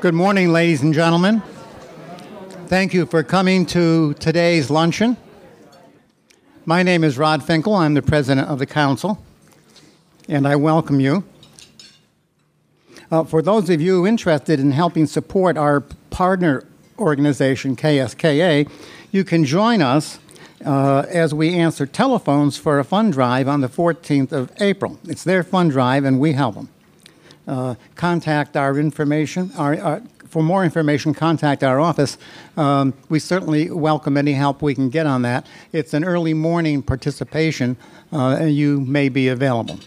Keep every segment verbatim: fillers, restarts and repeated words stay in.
Good morning, ladies and gentlemen. Thank you for coming to today's luncheon. My name is Rod Finkel. I'm the president of the council, and I welcome you. Uh, for those of you interested in helping support our partner organization, K S K A, you can join us uh, as we answer telephones for a fund drive on the fourteenth of April. It's their fund drive, and we help them. Uh, contact our information. Our, our, for more information, contact our office. Um, we certainly welcome any help we can get on that. It's an early morning participation, uh, and you may be available.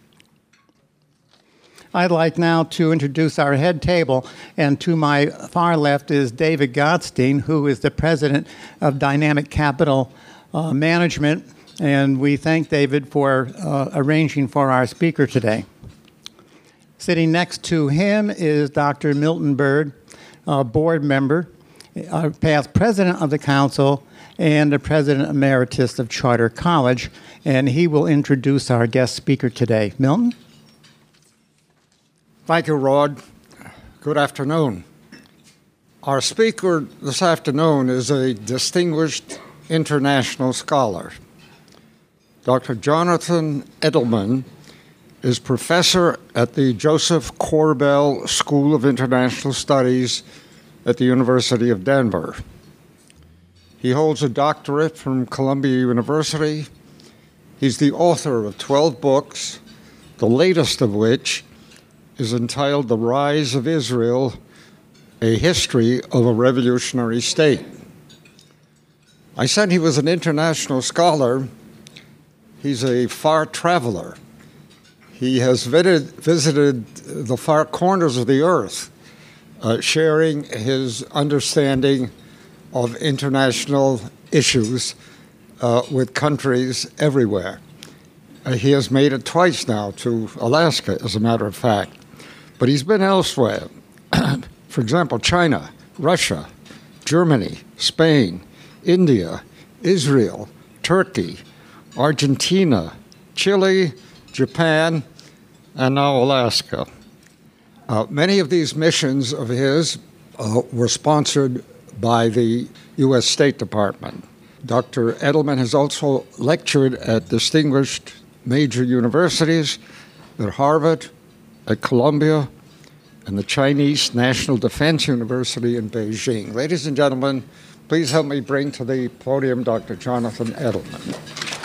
I'd like now to introduce our head table, and to my far left is David Gottstein, who is the president of Dynamic Capital uh, Management, and we thank David for uh, arranging for our speaker today. Sitting next to him is Doctor Milton Bird, a board member, uh, past president of the council, and the president emeritus of Charter College, and he will introduce our guest speaker today. Milton? Thank you, Rod. Good afternoon. Our speaker this afternoon is a distinguished international scholar. Doctor Jonathan Edelman is professor at the Joseph Corbell School of International Studies at the University of Denver. He holds a doctorate from Columbia University. He's the author of twelve books, the latest of which is entitled The Rise of Israel, A History of a Revolutionary State. I said he was an international scholar. He's a far traveler. He has visited, visited the far corners of the earth, uh, sharing his understanding of international issues uh, with countries everywhere. Uh, he has made it twice now to Alaska, as a matter of fact. But he's been elsewhere. For example, China, Russia, Germany, Spain, India, Israel, Turkey, Argentina, Chile, Japan, and now Alaska. Uh, many of these missions of his uh, were sponsored by the U S State Department. Doctor Edelman has also lectured at distinguished major universities, at Harvard, at Columbia, and the Chinese National Defense University in Beijing. Ladies and gentlemen, please help me bring to the podium Doctor Jonathan Edelman.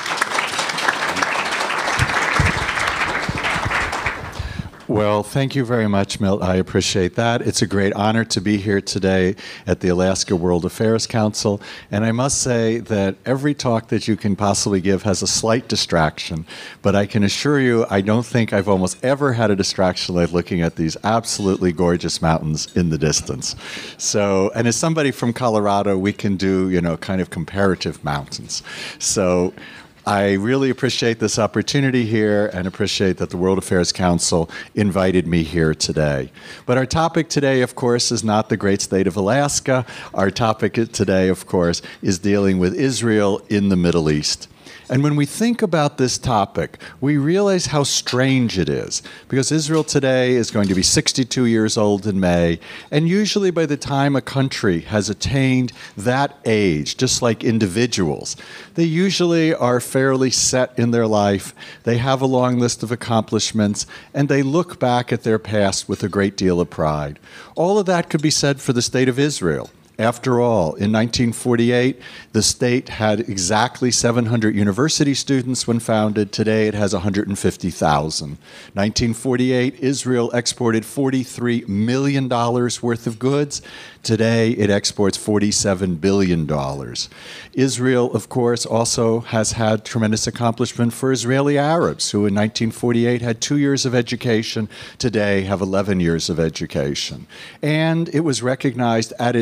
Well, thank you very much, Milt. I appreciate that. It's a great honor to be here today at the Alaska World Affairs Council. And I must say that every talk that you can possibly give has a slight distraction. But I can assure you, I don't think I've almost ever had a distraction like looking at these absolutely gorgeous mountains in the distance. So, and as somebody from Colorado, we can do, you know, kind of comparative mountains. So I really appreciate this opportunity here and appreciate that the World Affairs Council invited me here today. But our topic today, of course, is not the great state of Alaska. Our topic today, of course, is dealing with Israel in the Middle East. And when we think about this topic, we realize how strange it is, because Israel today is going to be sixty-two years old in May, and usually by the time a country has attained that age, just like individuals, they usually are fairly set in their life, they have a long list of accomplishments, and they look back at their past with a great deal of pride. All of that could be said for the state of Israel. After all, in nineteen forty-eight, the state had exactly seven hundred university students when founded. Today, it has one hundred fifty thousand. nineteen forty-eight, Israel exported forty-three million dollars worth of goods. Today, it exports forty-seven billion dollars. Israel, of course, also has had tremendous accomplishment for Israeli Arabs, who in nineteen forty-eight had two years of education, today have eleven years of education. And it was recognized at its birth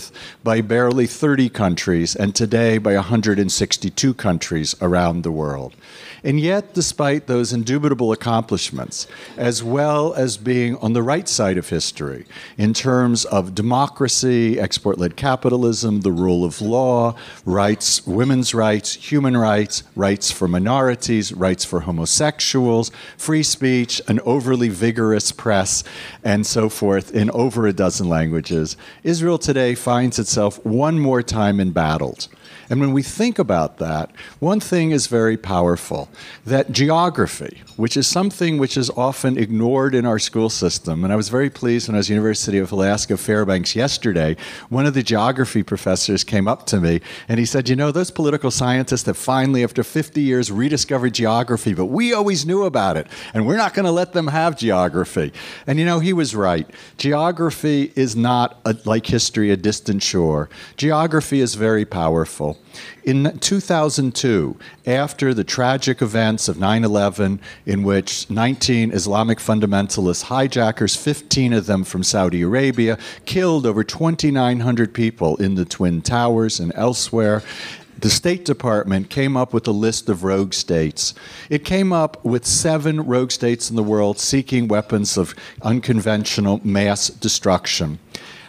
with by barely thirty countries, and today by one hundred sixty-two countries around the world. And yet, despite those indubitable accomplishments, as well as being on the right side of history in terms of democracy, export-led capitalism, the rule of law, rights, women's rights, human rights, rights for minorities, rights for homosexuals, free speech, an overly vigorous press, and so forth in over a dozen languages, Israel today finds itself one more time embattled. And when we think about that, one thing is very powerful, that geography, which is something which is often ignored in our school system, and I was very pleased when I was at the University of Alaska Fairbanks yesterday, one of the geography professors came up to me and he said, you know, those political scientists have finally, after fifty years, rediscovered geography, but we always knew about it, and we're not going to let them have geography. And you know, he was right. Geography is not, a, like history, a distant shore. Geography is very powerful. In two thousand two, after the tragic events of nine eleven, in which nineteen Islamic fundamentalist hijackers, fifteen of them from Saudi Arabia, killed over twenty-nine hundred people in the Twin Towers and elsewhere, the State Department came up with a list of rogue states. It came up with seven rogue states in the world seeking weapons of unconventional mass destruction.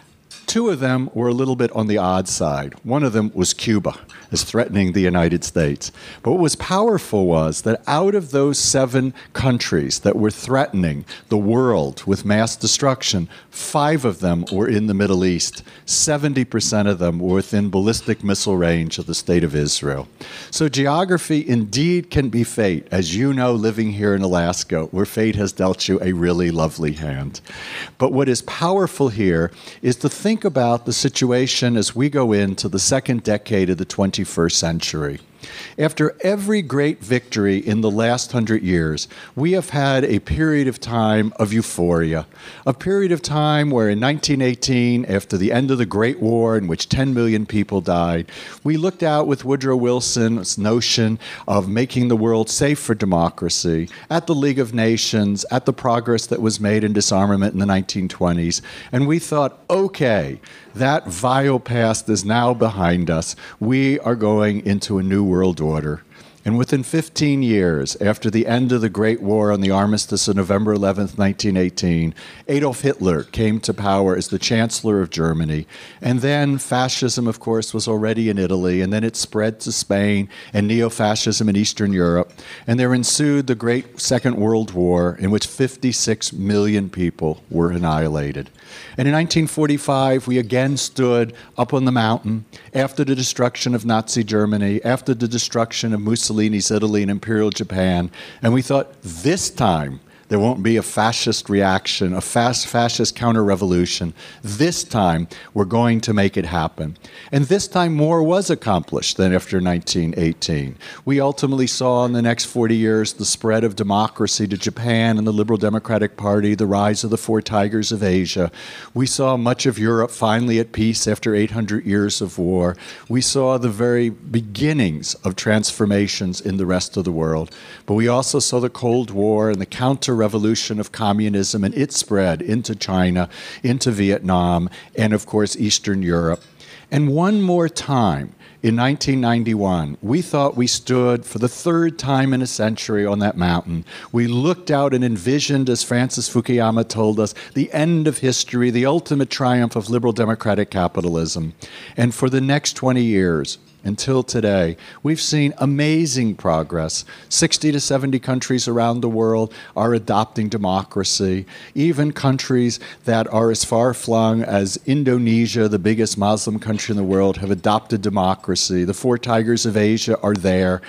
Two of them were a little bit on the odd side. One of them was Cuba, as threatening the United States. But what was powerful was that out of those seven countries that were threatening the world with mass destruction, five of them were in the Middle East. seventy percent of them were within ballistic missile range of the State of Israel. So geography indeed can be fate, as you know, living here in Alaska, where fate has dealt you a really lovely hand. But what is powerful here is to think about the situation as we go into the second decade of the twenty-first century. After every great victory in the last hundred years, we have had a period of time of euphoria, a period of time where in nineteen eighteen, after the end of the Great War in which ten million people died, we looked out with Woodrow Wilson's notion of making the world safe for democracy, at the League of Nations, at the progress that was made in disarmament in the nineteen twenties, and we thought, okay, that vile past is now behind us. We are going into a new world order. And within fifteen years, after the end of the Great War on the armistice of November eleventh, nineteen eighteen, Adolf Hitler came to power as the Chancellor of Germany. And then fascism, of course, was already in Italy, and then it spread to Spain and neo-fascism in Eastern Europe. And there ensued the Great Second World War, in which fifty-six million people were annihilated. And in nineteen forty-five, we again stood up on the mountain after the destruction of Nazi Germany, after the destruction of Mussolini's Italy and Imperial Japan, and we thought, this time, there won't be a fascist reaction, a fast fascist counter-revolution. This time, we're going to make it happen. And this time, more was accomplished than after nineteen eighteen. We ultimately saw in the next forty years the spread of democracy to Japan and the Liberal Democratic Party, the rise of the Four Tigers of Asia. We saw much of Europe finally at peace after eight hundred years of war. We saw the very beginnings of transformations in the rest of the world. But we also saw the Cold War and the counter revolution of communism and its spread into China, into Vietnam, and of course Eastern Europe. And one more time, in nineteen ninety-one, we thought we stood for the third time in a century on that mountain. We looked out and envisioned, as Francis Fukuyama told us, the end of history, the ultimate triumph of liberal democratic capitalism. And for the next twenty years, until today, we've seen amazing progress. sixty to seventy countries around the world are adopting democracy. Even countries that are as far-flung as Indonesia, the biggest Muslim country in the world, have adopted democracy. The Four Tigers of Asia are there.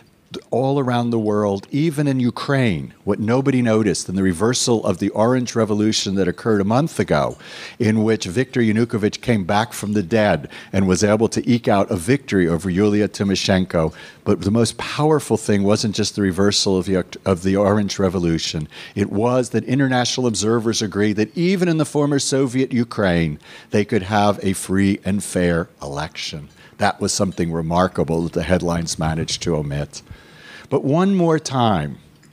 All around the world, even in Ukraine, what nobody noticed in the reversal of the Orange Revolution that occurred a month ago, in which Viktor Yanukovych came back from the dead and was able to eke out a victory over Yulia Tymoshenko. But the most powerful thing wasn't just the reversal of the, of the Orange Revolution. It was that international observers agreed that even in the former Soviet Ukraine, they could have a free and fair election. That was something remarkable that the headlines managed to omit. But one more time,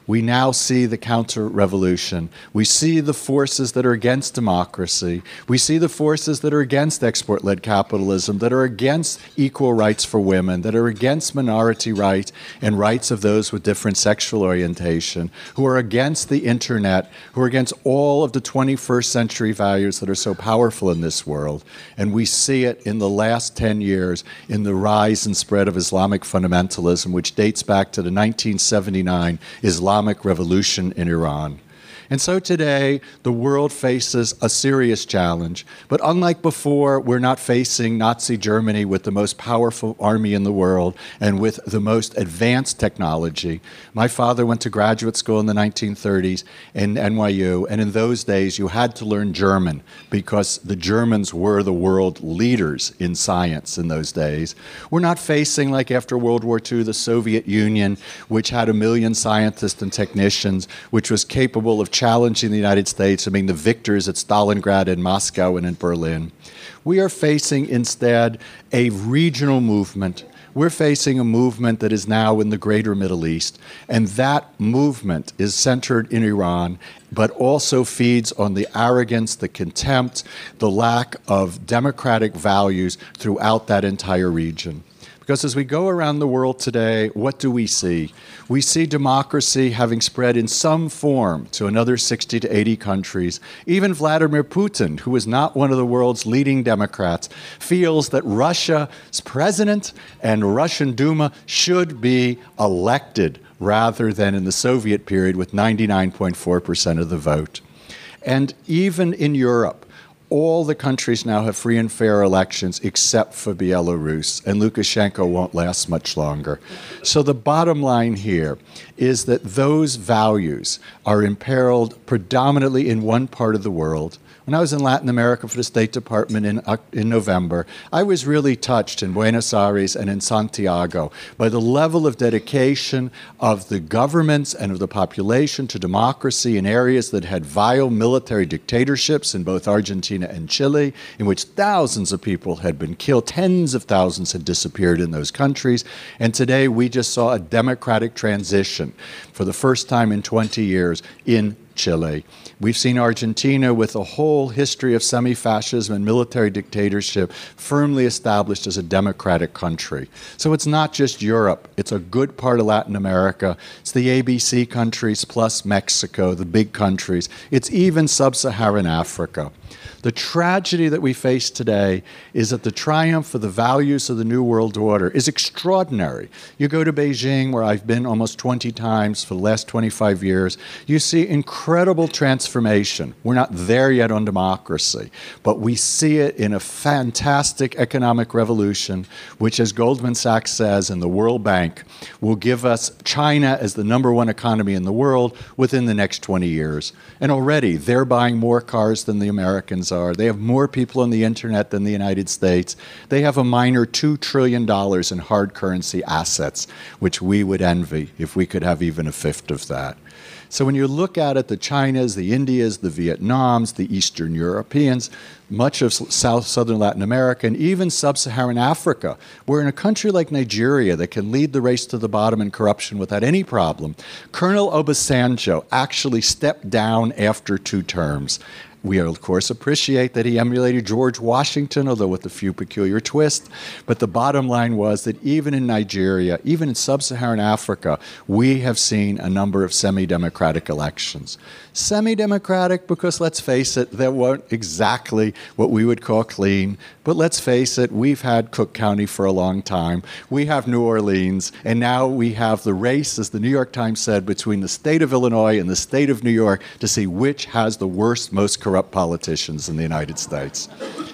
We now see the counter-revolution. We see the forces that are against democracy. We see the forces that are against export-led capitalism, that are against equal rights for women, that are against minority rights and rights of those with different sexual orientation, who are against the internet, who are against all of the twenty-first century values that are so powerful in this world. And we see it in the last ten years in the rise and spread of Islamic fundamentalism, which dates back to the nineteen seventy-nine Islamic Revolution in Iran. And so today, the world faces a serious challenge. But unlike before, we're not facing Nazi Germany with the most powerful army in the world and with the most advanced technology. My father went to graduate school in the nineteen thirties in N Y U, and in those days, you had to learn German because the Germans were the world leaders in science in those days. We're not facing, like after World War Two, the Soviet Union, which had a million scientists and technicians, which was capable of challenging the United States and being the victors at Stalingrad and Moscow and in Berlin. We are facing instead a regional movement. We're facing a movement that is now in the greater Middle East, and that movement is centered in Iran, but also feeds on the arrogance, the contempt, the lack of democratic values throughout that entire region. Because as we go around the world today, what do we see? We see democracy having spread in some form to another sixty to eighty countries. Even Vladimir Putin, who is not one of the world's leading Democrats, feels that Russia's president and Russian Duma should be elected rather than in the Soviet period with ninety-nine point four percent of the vote. And even in Europe, all the countries now have free and fair elections except for Belarus, and Lukashenko won't last much longer. So the bottom line here is that those values are imperiled predominantly in one part of the world. When I was in Latin America for the State Department in, in November, I was really touched in Buenos Aires and in Santiago by the level of dedication of the governments and of the population to democracy in areas that had vile military dictatorships in both Argentina and Chile, in which thousands of people had been killed, tens of thousands had disappeared in those countries. And today we just saw a democratic transition for the first time in twenty years in Chile. We've seen Argentina with a whole history of semi-fascism and military dictatorship firmly established as a democratic country. So it's not just Europe. It's a good part of Latin America. It's the A B C countries plus Mexico, the big countries. It's even sub-Saharan Africa. The tragedy that we face today is that the triumph of the values of the New World Order is extraordinary. You go to Beijing, where I've been almost twenty times for the last twenty-five years, you see incredible transformation. We're not there yet on democracy, but we see it in a fantastic economic revolution, which, as Goldman Sachs says and the World Bank, will give us China as the number one economy in the world within the next twenty years. And already they're buying more cars than the Americans are. They have more people on the internet than the United States. They have a minor two trillion dollars in hard currency assets, which we would envy if we could have even a fifth of that. So when you look at it, the Chinas, the Indias, the Vietnams, the Eastern Europeans, much of South, Southern Latin America, and even Sub-Saharan Africa, where in a country like Nigeria that can lead the race to the bottom in corruption without any problem, Colonel Obasanjo actually stepped down after two terms. We, of course, appreciate that he emulated George Washington, although with a few peculiar twists. But the bottom line was that even in Nigeria, even in sub-Saharan Africa, we have seen a number of semi-democratic elections. Semi-democratic because, let's face it, they weren't exactly what we would call clean. But let's face it, we've had Cook County for a long time. We have New Orleans. And now we have the race, as the New York Times said, between the state of Illinois and the state of New York to see which has the worst, most corrupt politicians in the United States.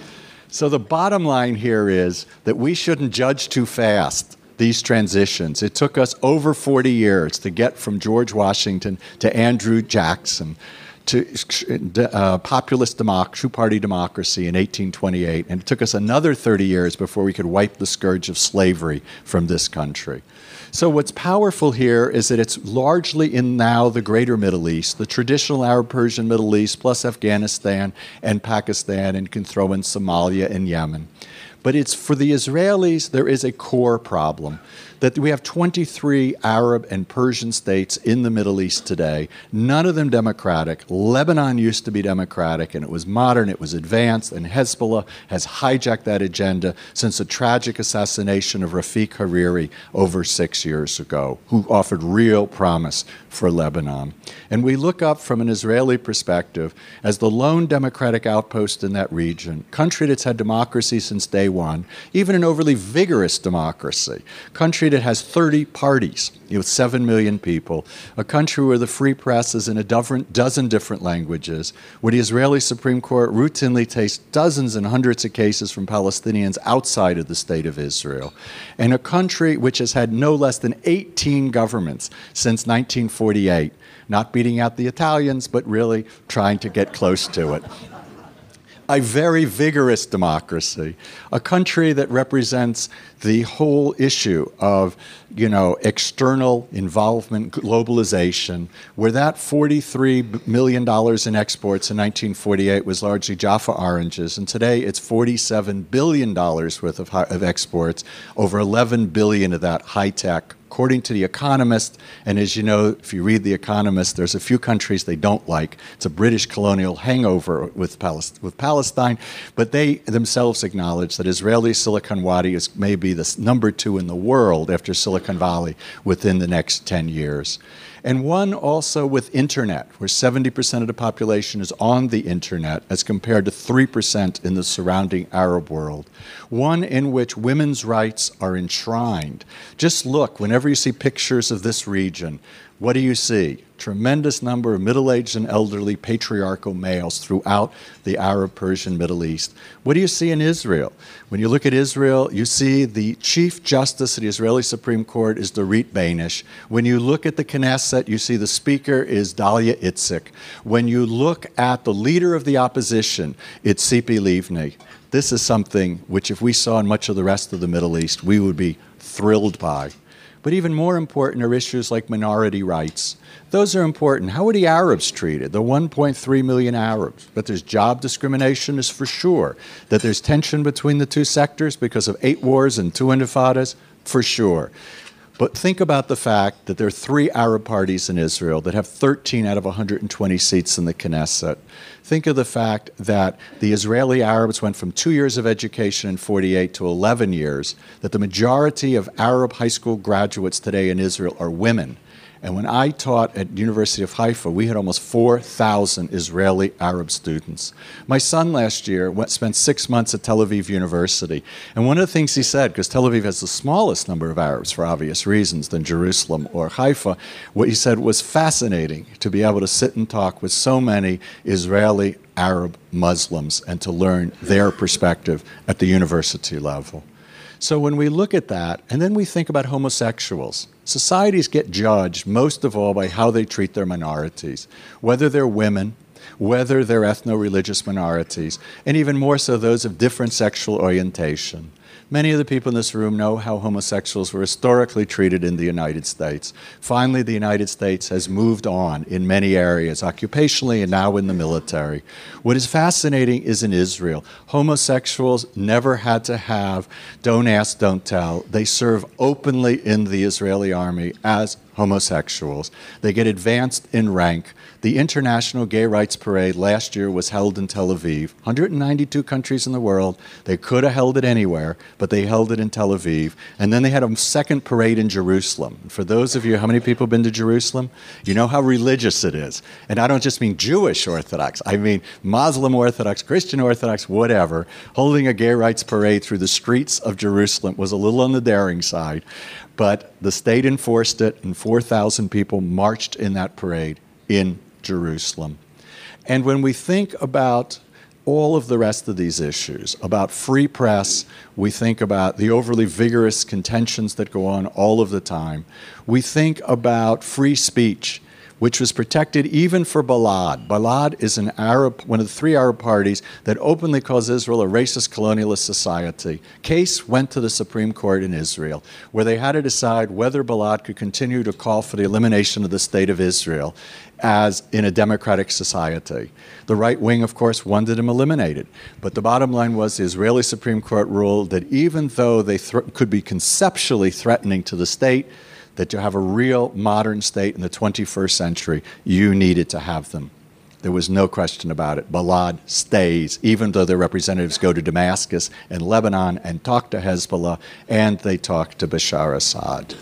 So the bottom line here is that we shouldn't judge too fast these transitions. It took us over forty years to get from George Washington to Andrew Jackson to uh, populist democracy, two-party democracy in eighteen twenty-eight, and it took us another thirty years before we could wipe the scourge of slavery from this country. So what's powerful here is that it's largely in now the greater Middle East, the traditional Arab-Persian Middle East, plus Afghanistan and Pakistan, and can throw in Somalia and Yemen. But it's for the Israelis, there is a core problem. that we have twenty-three Arab and Persian states in the Middle East today, none of them democratic. Lebanon used to be democratic, and it was modern, it was advanced, and Hezbollah has hijacked that agenda since the tragic assassination of Rafiq Hariri over six years ago, who offered real promise for Lebanon. And we look up from an Israeli perspective as the lone democratic outpost in that region, country that's had democracy since day one, even an overly vigorous democracy, country that has thirty parties with seven million people, a country where the free press is in a dozen, dozen different languages, where the Israeli Supreme Court routinely takes dozens and hundreds of cases from Palestinians outside of the state of Israel, and a country which has had no less than eighteen governments since nineteen forty-eight, not beating out the Italians, but really trying to get close to it. A very vigorous democracy, a country that represents the whole issue of, you know, external involvement, globalization, where that forty-three million dollars in exports in nineteen forty-eight was largely Jaffa oranges, and today it's forty-seven billion dollars worth of, of exports, over eleven billion dollars of that high-tech, according to The Economist. And as you know, if you read The Economist, there's a few countries they don't like. It's a British colonial hangover with, Palest with Palestine, but they themselves acknowledge that Israeli Silicon Wadi is maybe the number two in the world after Silicon Valley within the next ten years. And one also with internet, where seventy percent of the population is on the internet as compared to three percent in the surrounding Arab world. One in which women's rights are enshrined. Just look, whenever you see pictures of this region, what do you see? Tremendous number of middle-aged and elderly patriarchal males throughout the Arab, Persian, Middle East. What do you see in Israel? When you look at Israel, you see the Chief Justice of the Israeli Supreme Court is Dorit Beinish. When you look at the Knesset, you see the Speaker is Dalia Itzik. When you look at the leader of the opposition, it's Tzipi Livni. This is something which, if we saw in much of the rest of the Middle East, we would be thrilled by. But even more important are issues like minority rights. Those are important. How are the Arabs treated? The one point three million Arabs. That there's job discrimination is for sure. That there's tension between the two sectors because of eight wars and two intifadas, for sure. But think about the fact that there are three Arab parties in Israel that have thirteen out of one hundred twenty seats in the Knesset. Think of the fact that the Israeli Arabs went from two years of education in forty-eight to eleven years, that the majority of Arab high school graduates today in Israel are women. And when I taught at University of Haifa, we had almost four thousand Israeli Arab students. My son last year went, spent six months at Tel Aviv University. And one of the things he said, because Tel Aviv has the smallest number of Arabs for obvious reasons than Jerusalem or Haifa, what he said was fascinating to be able to sit and talk with so many Israeli Arab Muslims and to learn their perspective at the university level. So when we look at that, and then we think about homosexuals, societies get judged most of all by how they treat their minorities, whether they're women, whether they're ethno-religious minorities, and even more so those of different sexual orientation. Many of the people in this room know how homosexuals were historically treated in the United States. Finally, the United States has moved on in many areas, occupationally and now in the military. What is fascinating is in Israel, homosexuals never had to have don't ask, don't tell. They serve openly in the Israeli army as homosexuals. They get advanced in rank. The International Gay Rights Parade last year was held in Tel Aviv. one hundred ninety-two countries in the world. They could have held it anywhere, but they held it in Tel Aviv. And then they had a second parade in Jerusalem. For those of you, how many people have been to Jerusalem? You know how religious it is. And I don't just mean Jewish Orthodox. I mean Muslim Orthodox, Christian Orthodox, whatever. Holding a gay rights parade through the streets of Jerusalem was a little on the daring side. But the state enforced it, and four thousand people marched in that parade in Jerusalem. And when we think about all of the rest of these issues, about free press, we think about the overly vigorous contentions that go on all of the time. We think about free speech, which was protected even for Balad. Balad is an Arab, one of the three Arab parties that openly calls Israel a racist colonialist society. Case went to the Supreme Court in Israel, where they had to decide whether Balad could continue to call for the elimination of the state of Israel as in a democratic society. The right wing, of course, wanted him eliminated. But the bottom line was the Israeli Supreme Court ruled that even though they th- could be conceptually threatening to the state, that to have a real modern state in the twenty-first century, you needed to have them. There was no question about it. Balad stays, even though their representatives go to Damascus and Lebanon and talk to Hezbollah, and they talk to Bashar Assad.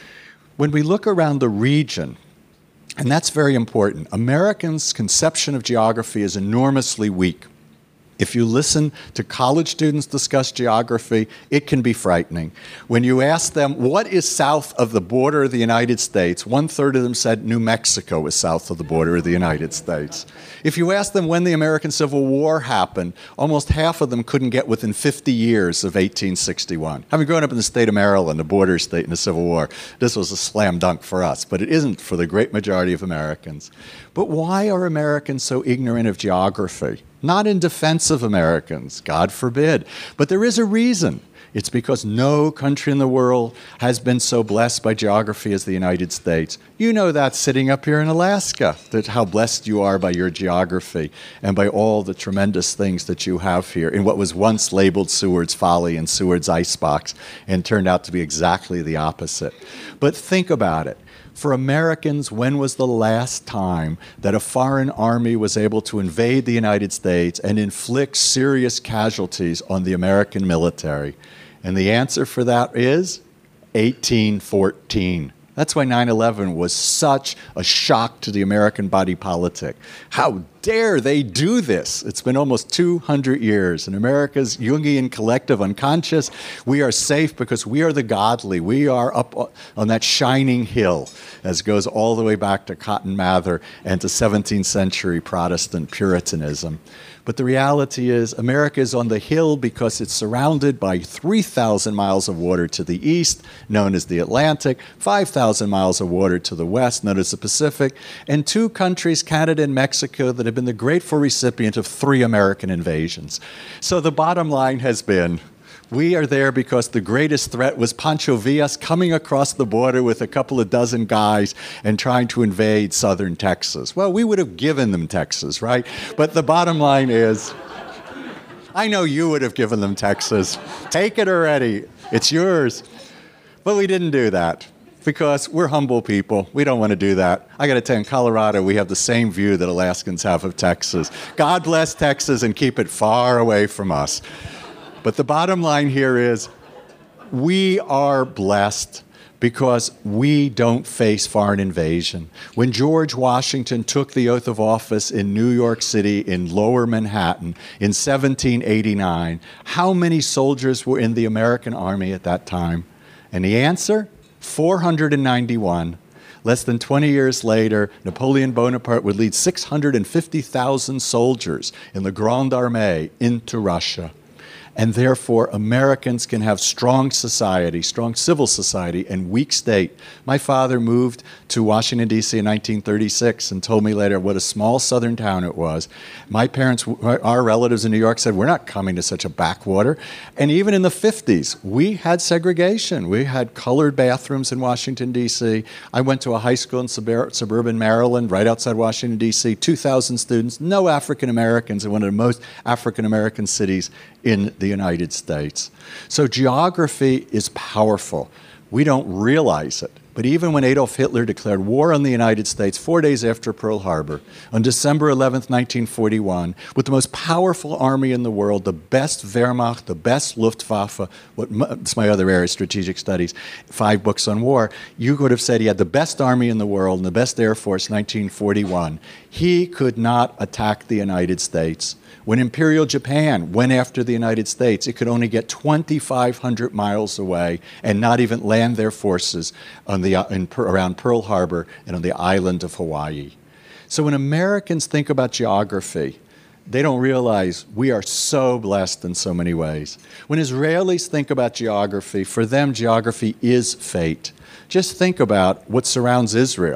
When we look around the region, and that's very important, Americans' conception of geography is enormously weak. If you listen to college students discuss geography, it can be frightening. When you ask them, what is south of the border of the United States, one-third of them said New Mexico is south of the border of the United States. If you ask them when the American Civil War happened, almost half of them couldn't get within fifty years of eighteen sixty-one. Having grown up in the state of Maryland, a border state in the Civil War, this was a slam dunk for us, but it isn't for the great majority of Americans. But why are Americans so ignorant of geography? Not in defense of Americans, God forbid, but there is a reason. It's because no country in the world has been so blessed by geography as the United States. You know that sitting up here in Alaska, that how blessed you are by your geography and by all the tremendous things that you have here in what was once labeled Seward's Folly and Seward's Icebox and turned out to be exactly the opposite. But think about it. For Americans, when was the last time that a foreign army was able to invade the United States and inflict serious casualties on the American military? And the answer for that is eighteen fourteen. That's why nine eleven was such a shock to the American body politic. How dare they do this? It's been almost two hundred years. In America's Jungian collective unconscious, we are safe because we are the godly. We are up on that shining hill, as goes all the way back to Cotton Mather and to seventeenth century Protestant Puritanism. But the reality is America is on the hill because it's surrounded by three thousand miles of water to the east, known as the Atlantic, five thousand miles of water to the west, known as the Pacific, and two countries, Canada and Mexico, that have been the grateful recipient of three American invasions. So the bottom line has been, we are there because the greatest threat was Pancho Villas coming across the border with a couple of dozen guys and trying to invade southern Texas. Well, we would have given them Texas, right? But the bottom line is, I know you would have given them Texas. Take it already. It's yours. But we didn't do that because we're humble people. We don't want to do that. I got to tell you, in Colorado, we have the same view that Alaskans have of Texas. God bless Texas and keep it far away from us. But the bottom line here is we are blessed because we don't face foreign invasion. When George Washington took the oath of office in New York City in Lower Manhattan in seventeen eighty-nine, how many soldiers were in the American Army at that time? And the answer? four hundred ninety-one. Less than twenty years later, Napoleon Bonaparte would lead six hundred fifty thousand soldiers in the Grande Armée into Russia. And therefore, Americans can have strong society, strong civil society, and weak state. My father moved to Washington, D C in nineteen thirty-six and told me later what a small southern town it was. My parents, our relatives in New York said, we're not coming to such a backwater. And even in the fifties, we had segregation. We had colored bathrooms in Washington, D C I went to a high school in sub- suburban Maryland, right outside Washington, D C two thousand students, no African Americans, in one of the most African American cities in the United States. So geography is powerful. We don't realize it. But even when Adolf Hitler declared war on the United States four days after Pearl Harbor, on December eleventh, nineteen forty-one, with the most powerful army in the world, the best Wehrmacht, the best Luftwaffe, what, it's my other area, strategic studies, five books on war, you could have said he had the best army in the world and the best Air Force, nineteen forty-one. He could not attack the United States. When Imperial Japan went after the United States, it could only get twenty-five hundred miles away and not even land their forces on the, in, around Pearl Harbor and on the island of Hawaii. So when Americans think about geography, they don't realize we are so blessed in so many ways. When Israelis think about geography, for them, geography is fate. Just think about what surrounds Israel.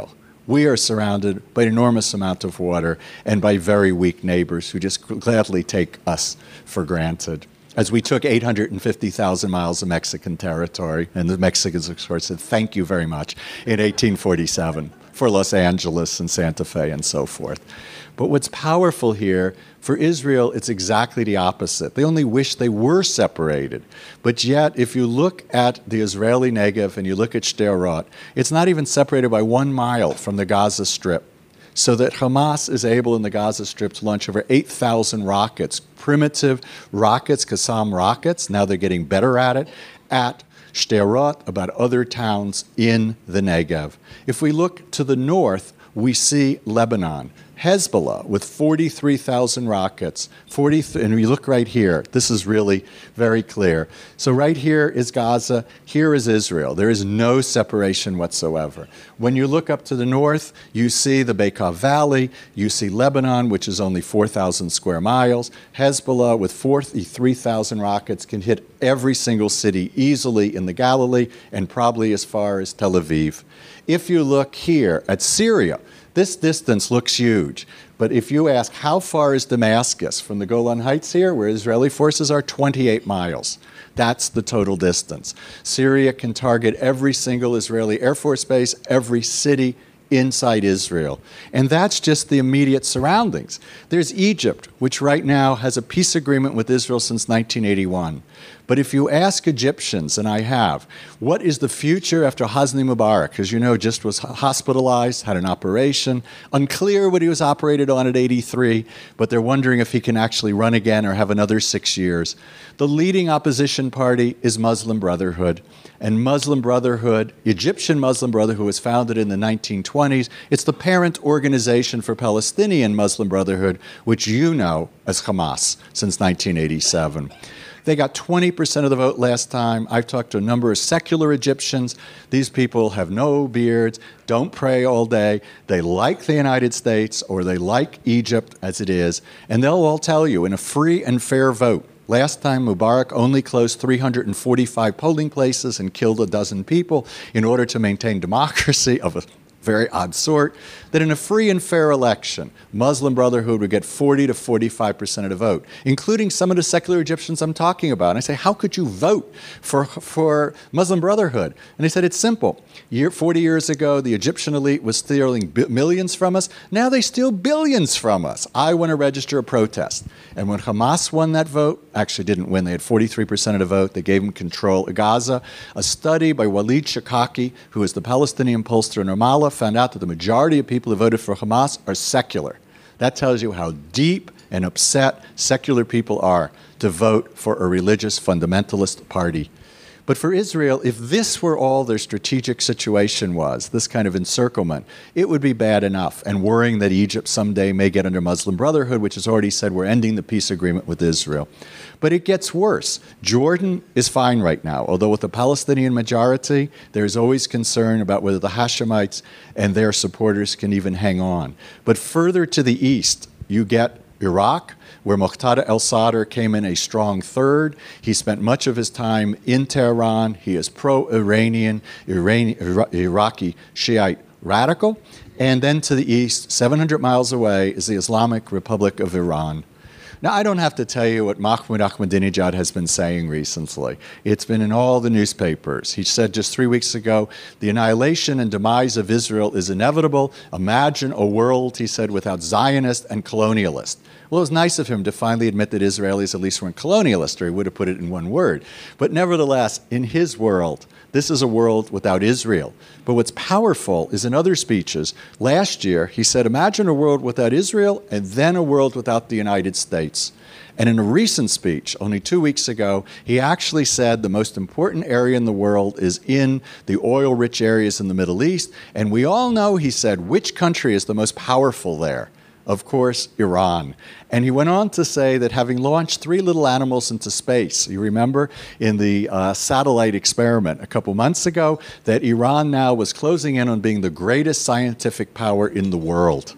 We are surrounded by an enormous amount of water and by very weak neighbors who just gladly take us for granted. As we took eight hundred fifty thousand miles of Mexican territory, and the Mexicans, of course, said, thank you very much, in eighteen forty-seven for Los Angeles and Santa Fe and so forth. But what's powerful here, for Israel, it's exactly the opposite. They only wish they were separated. But yet, if you look at the Israeli Negev and you look at Sderot, it's not even separated by one mile from the Gaza Strip. So that Hamas is able in the Gaza Strip to launch over eight thousand rockets, primitive rockets, Qassam rockets, now they're getting better at it, at Sderot, about other towns in the Negev. If we look to the north, we see Lebanon. Hezbollah with forty-three thousand rockets, forty, and we look right here, this is really very clear. So right here is Gaza, here is Israel. There is no separation whatsoever. When you look up to the north, you see the Bekaa Valley, you see Lebanon, which is only four thousand square miles. Hezbollah with forty-three thousand rockets can hit every single city easily in the Galilee and probably as far as Tel Aviv. If you look here at Syria, this distance looks huge, but if you ask how far is Damascus from the Golan Heights here, where Israeli forces are, twenty-eight miles. That's the total distance. Syria can target every single Israeli Air Force base, every city inside Israel. And that's just the immediate surroundings. There's Egypt, which right now has a peace agreement with Israel since nineteen eighty-one. But if you ask Egyptians, and I have, what is the future after Hosni Mubarak? As you know, just was hospitalized, had an operation, unclear what he was operated on at eighty-three, but they're wondering if he can actually run again or have another six years. The leading opposition party is Muslim Brotherhood. And Muslim Brotherhood, Egyptian Muslim Brotherhood, was founded in the nineteen twenties. It's the parent organization for Palestinian Muslim Brotherhood, which you know as Hamas, since nineteen eighty-seven. They got twenty percent of the vote last time. I've talked to a number of secular Egyptians. These people have no beards, don't pray all day. They like the United States or they like Egypt as it is. And they'll all tell you in a free and fair vote. Last time, Mubarak only closed three hundred forty-five polling places and killed a dozen people in order to maintain democracy of a very odd sort, that in a free and fair election, Muslim Brotherhood would get forty to forty-five percent of the vote, including some of the secular Egyptians I'm talking about. And I say, how could you vote for, for Muslim Brotherhood? And they said, it's simple. Year, forty years ago, the Egyptian elite was stealing bi- millions from us. Now they steal billions from us. I want to register a protest. And when Hamas won that vote, actually didn't win, they had forty-three percent of the vote. They gave them control of Gaza. A study by Walid Shakaki, who is the Palestinian pollster in Ramallah, found out that the majority of people who voted for Hamas are secular. That tells you how deep and upset secular people are to vote for a religious fundamentalist party. But for Israel, if this were all their strategic situation was, this kind of encirclement, it would be bad enough, and worrying that Egypt someday may get under Muslim Brotherhood, which has already said we're ending the peace agreement with Israel. But it gets worse. Jordan is fine right now, although with the Palestinian majority, there's always concern about whether the Hashemites and their supporters can even hang on. But further to the east, you get Iraq, where Muqtada al-Sadr came in a strong third. He spent much of his time in Tehran. He is pro-Iranian, Iranian, Iraqi Shiite radical. And then to the east, seven hundred miles away, is the Islamic Republic of Iran. Now, I don't have to tell you what Mahmoud Ahmadinejad has been saying recently. It's been in all the newspapers. He said just three weeks ago, the annihilation and demise of Israel is inevitable. Imagine a world, he said, without Zionists and colonialists. Well, it was nice of him to finally admit that Israelis at least weren't colonialists, or he would have put it in one word. But nevertheless, in his world, this is a world without Israel. But what's powerful is in other speeches, last year he said, imagine a world without Israel and then a world without the United States. And in a recent speech, only two weeks ago, he actually said the most important area in the world is in the oil-rich areas in the Middle East. And we all know, he said, which country is the most powerful there. Of course, Iran. And he went on to say that having launched three little animals into space, you remember in the uh, satellite experiment a couple months ago, that Iran now was closing in on being the greatest scientific power in the world.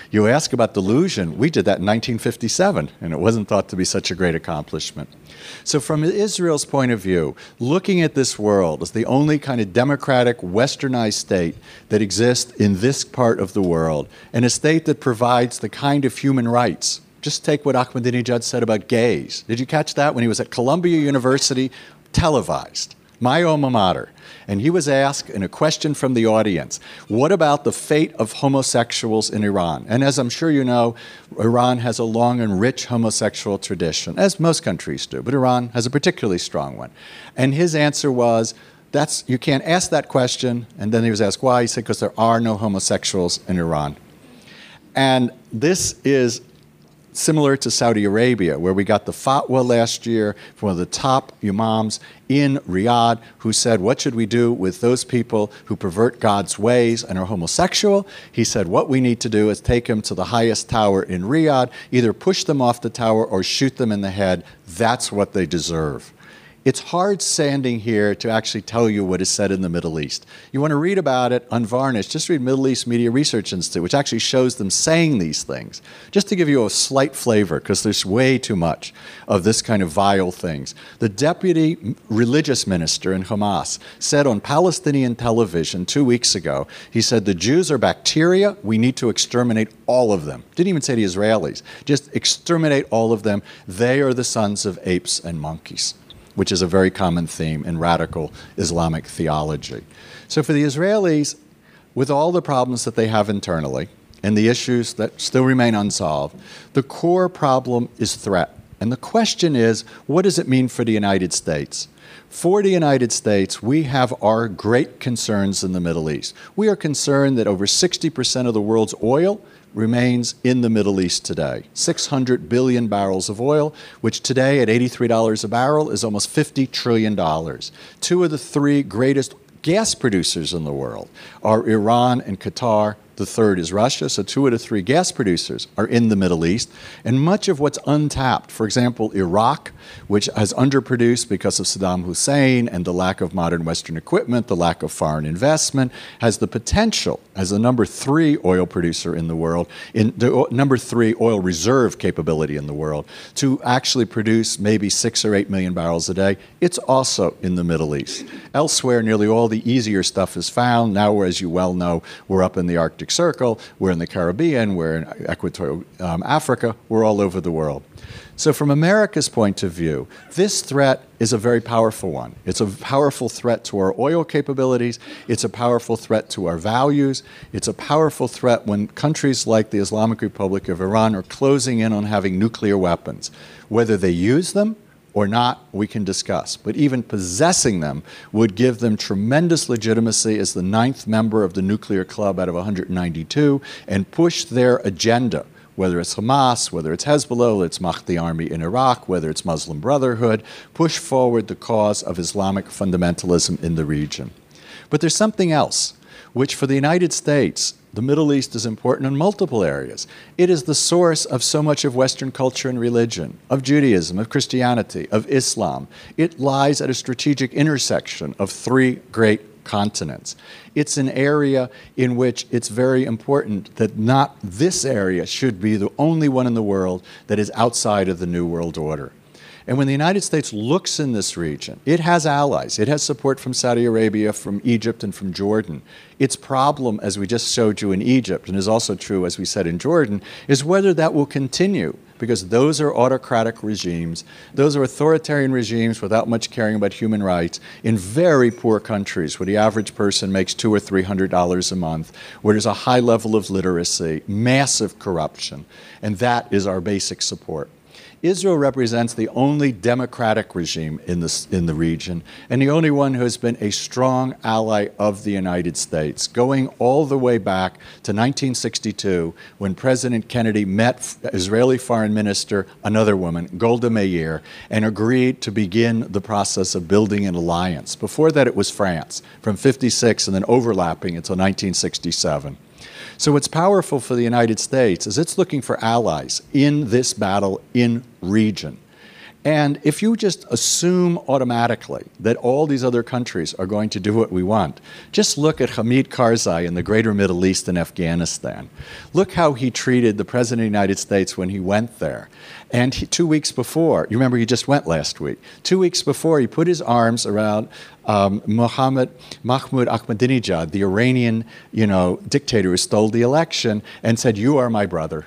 You ask about delusion, we did that in nineteen fifty-seven, and it wasn't thought to be such a great accomplishment. So from Israel's point of view, looking at this world as the only kind of democratic, westernized state that exists in this part of the world, and a state that provides the kind of human rights. Just take what Ahmadinejad said about gays. Did you catch that when he was at Columbia University, televised? My alma mater. And he was asked in a question from the audience, what about the fate of homosexuals in Iran? And as I'm sure you know, Iran has a long and rich homosexual tradition, as most countries do, but Iran has a particularly strong one. And his answer was, that's, you can't ask that question. And then he was asked why. He said, because there are no homosexuals in Iran. And this is similar to Saudi Arabia, where we got the fatwa last year from one of the top imams in Riyadh who said, what should we do with those people who pervert God's ways and are homosexual? He said, what we need to do is take them to the highest tower in Riyadh, either push them off the tower or shoot them in the head. That's what they deserve. It's hard standing here to actually tell you what is said in the Middle East. You want to read about it unvarnished, just read Middle East Media Research Institute, which actually shows them saying these things, just to give you a slight flavor, because there's way too much of this kind of vile things. The deputy religious minister in Hamas said on Palestinian television two weeks ago, he said, the Jews are bacteria, we need to exterminate all of them. Didn't even say the Israelis, just exterminate all of them. They are the sons of apes and monkeys, which is a very common theme in radical Islamic theology. So for the Israelis, with all the problems that they have internally and the issues that still remain unsolved, the core problem is threat. And the question is, what does it mean for the United States? For the United States, we have our great concerns in the Middle East. We are concerned that over sixty percent of the world's oil remains in the Middle East today. six hundred billion barrels of oil, which today at eighty-three dollars a barrel is almost fifty trillion dollars. Two of the three greatest gas producers in the world are Iran and Qatar. The third is Russia. So two of the three gas producers are in the Middle East. And much of what's untapped, for example, Iraq, which has underproduced because of Saddam Hussein and the lack of modern Western equipment, the lack of foreign investment, has the potential as the number three oil producer in the world, in the number three oil reserve capability in the world, to actually produce maybe six or eight million barrels a day. It's also in the Middle East. Elsewhere, nearly all the easier stuff is found. Now, as you well know, we're up in the Arctic Circle, we're in the Caribbean, we're in Equatorial um, Africa, we're all over the world. So from America's point of view, this threat is a very powerful one. It's a powerful threat to our oil capabilities. It's a powerful threat to our values. It's a powerful threat when countries like the Islamic Republic of Iran are closing in on having nuclear weapons. Whether they use them or not, we can discuss. But even possessing them would give them tremendous legitimacy as the ninth member of the nuclear club out of one hundred ninety-two and push their agenda, whether it's Hamas, whether it's Hezbollah, whether it's Mahdi Army in Iraq, whether it's Muslim Brotherhood, push forward the cause of Islamic fundamentalism in the region. But there's something else, which for the United States, the Middle East is important in multiple areas. It is the source of so much of Western culture and religion, of Judaism, of Christianity, of Islam. It lies at a strategic intersection of three great continents. It's an area in which it's very important that not this area should be the only one in the world that is outside of the New World Order. And when the United States looks in this region, it has allies. It has support from Saudi Arabia, from Egypt, and from Jordan. Its problem, as we just showed you in Egypt, and is also true, as we said, in Jordan, is whether that will continue, because those are autocratic regimes. Those are authoritarian regimes without much caring about human rights in very poor countries where the average person makes two or three hundred dollars a month, where there's a high level of literacy, massive corruption, and that is our basic support. Israel represents the only democratic regime in, this, in the region, and the only one who has been a strong ally of the United States, going all the way back to nineteen sixty-two, when President Kennedy met Israeli Foreign Minister, another woman, Golda Meir, and agreed to begin the process of building an alliance. Before that, it was France, from fifty-six and then overlapping until nineteen sixty-seven. So what's powerful for the United States is it's looking for allies in this battle in region. And if you just assume automatically that all these other countries are going to do what we want, just look at Hamid Karzai in the greater Middle East and Afghanistan. Look how he treated the President of the United States when he went there. And he, two weeks before, you remember he just went last week, two weeks before he put his arms around um, Mohammed Mahmoud Ahmadinejad, the Iranian, you know, dictator who stole the election, and said, "You are my brother."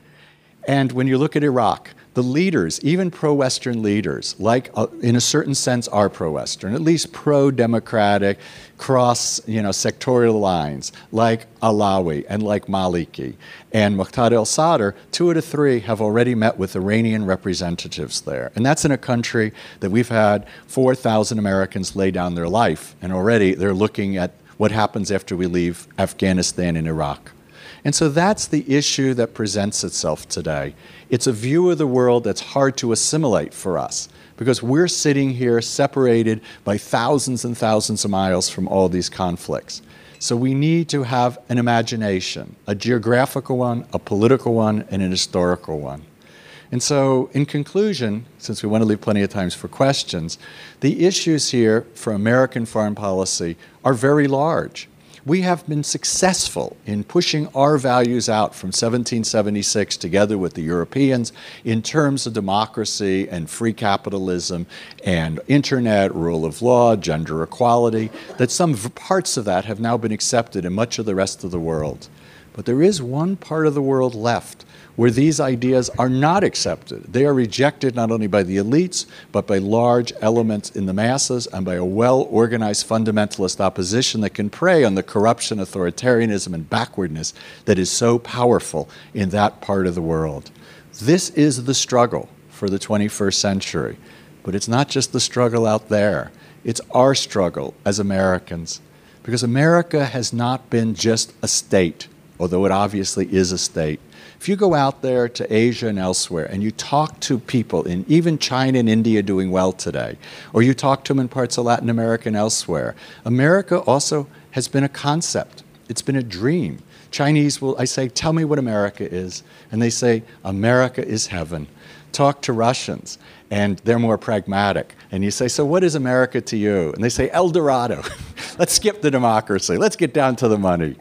And when you look at Iraq, the leaders, even pro-Western leaders, like uh, in a certain sense are pro-Western, at least pro-democratic, cross, you know, sectorial lines, like Alawi and like Maliki and Muqtada al-Sadr, two out of three have already met with Iranian representatives there. And that's in a country that we've had four thousand Americans lay down their life, and already they're looking at what happens after we leave Afghanistan and Iraq. And so that's the issue that presents itself today. It's a view of the world that's hard to assimilate for us because we're sitting here separated by thousands and thousands of miles from all these conflicts. So we need to have an imagination, a geographical one, a political one, and an historical one. And so in conclusion, since we want to leave plenty of time for questions, the issues here for American foreign policy are very large. We have been successful in pushing our values out from seventeen seventy-six together with the Europeans in terms of democracy and free capitalism and internet, rule of law, gender equality, that some parts of that have now been accepted in much of the rest of the world. But there is one part of the world left where these ideas are not accepted. They are rejected not only by the elites, but by large elements in the masses and by a well-organized fundamentalist opposition that can prey on the corruption, authoritarianism, and backwardness that is so powerful in that part of the world. This is the struggle for the twenty-first century. But it's not just the struggle out there. It's our struggle as Americans. Because America has not been just a state, although it obviously is a state. If you go out there to Asia and elsewhere and you talk to people in even China and India doing well today, or you talk to them in parts of Latin America and elsewhere, America also has been a concept. It's been a dream. Chinese will, I say, tell me what America is. And they say, America is heaven. Talk to Russians, and they're more pragmatic. And you say, so what is America to you? And they say, El Dorado. Let's skip the democracy. Let's get down to the money.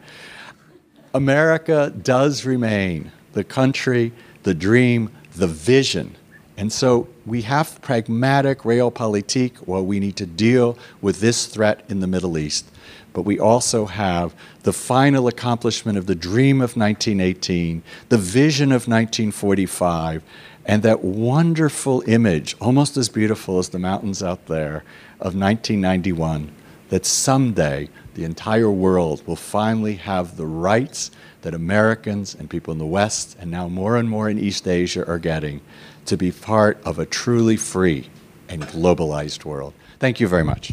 America does remain the country, the dream, the vision. And so we have pragmatic realpolitik while we need to deal with this threat in the Middle East. But we also have the final accomplishment of the dream of nineteen eighteen, the vision of nineteen forty-five, and that wonderful image, almost as beautiful as the mountains out there, of nineteen ninety-one, that someday the entire world will finally have the rights that Americans and people in the West, and now more and more in East Asia, are getting to be part of a truly free and globalized world. Thank you very much.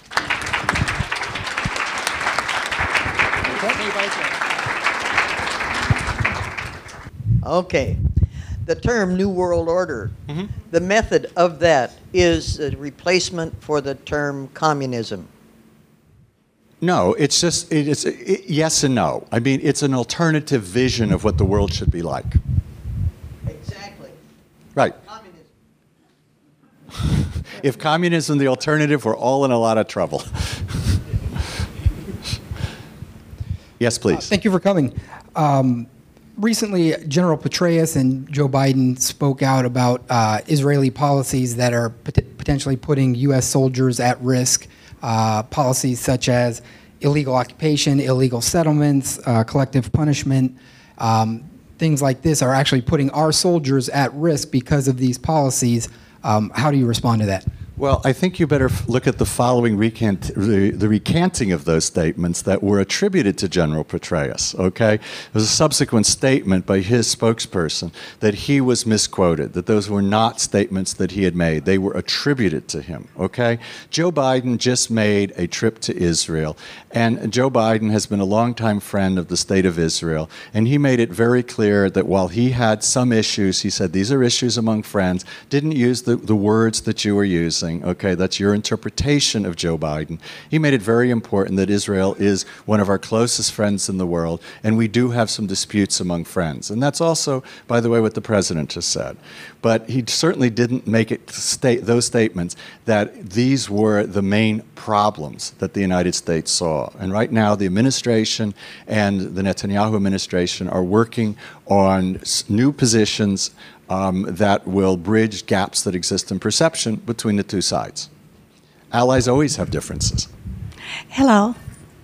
Okay. The term New World Order, Mm-hmm. the method of that is a replacement for the term communism. No, it's just, it, it's it, yes and no. I mean, it's an alternative vision of what the world should be like. Exactly. Right. Communism. If communism the alternative, we're all in a lot of trouble. Yes, please. Uh, thank you for coming. Um, recently, General Petraeus and Joe Biden spoke out about uh, Israeli policies that are pot- potentially putting U S soldiers at risk. Uh, policies such as illegal occupation, illegal settlements, uh, collective punishment, um, things like this are actually putting our soldiers at risk because of these policies. Um, how do you respond to that? Well, I think you better f- look at the following recant, the, the recanting of those statements that were attributed to General Petraeus, okay? There was a subsequent statement by his spokesperson that he was misquoted, that those were not statements that he had made. They were attributed to him, okay? Joe Biden just made a trip to Israel, and Joe Biden has been a longtime friend of the State of Israel, and he made it very clear that while he had some issues, he said, these are issues among friends, didn't use the, the words that you were using, guessing, okay, that's your interpretation of Joe Biden. He made it very important that Israel is one of our closest friends in the world, and we do have some disputes among friends. And that's also, by the way, what the president just said. But he certainly didn't make it state those statements that these were the main problems that the United States saw. And right now, the administration and the Netanyahu administration are working on new positions um, that will bridge gaps that exist in perception between the two sides. Allies always have differences. Hello.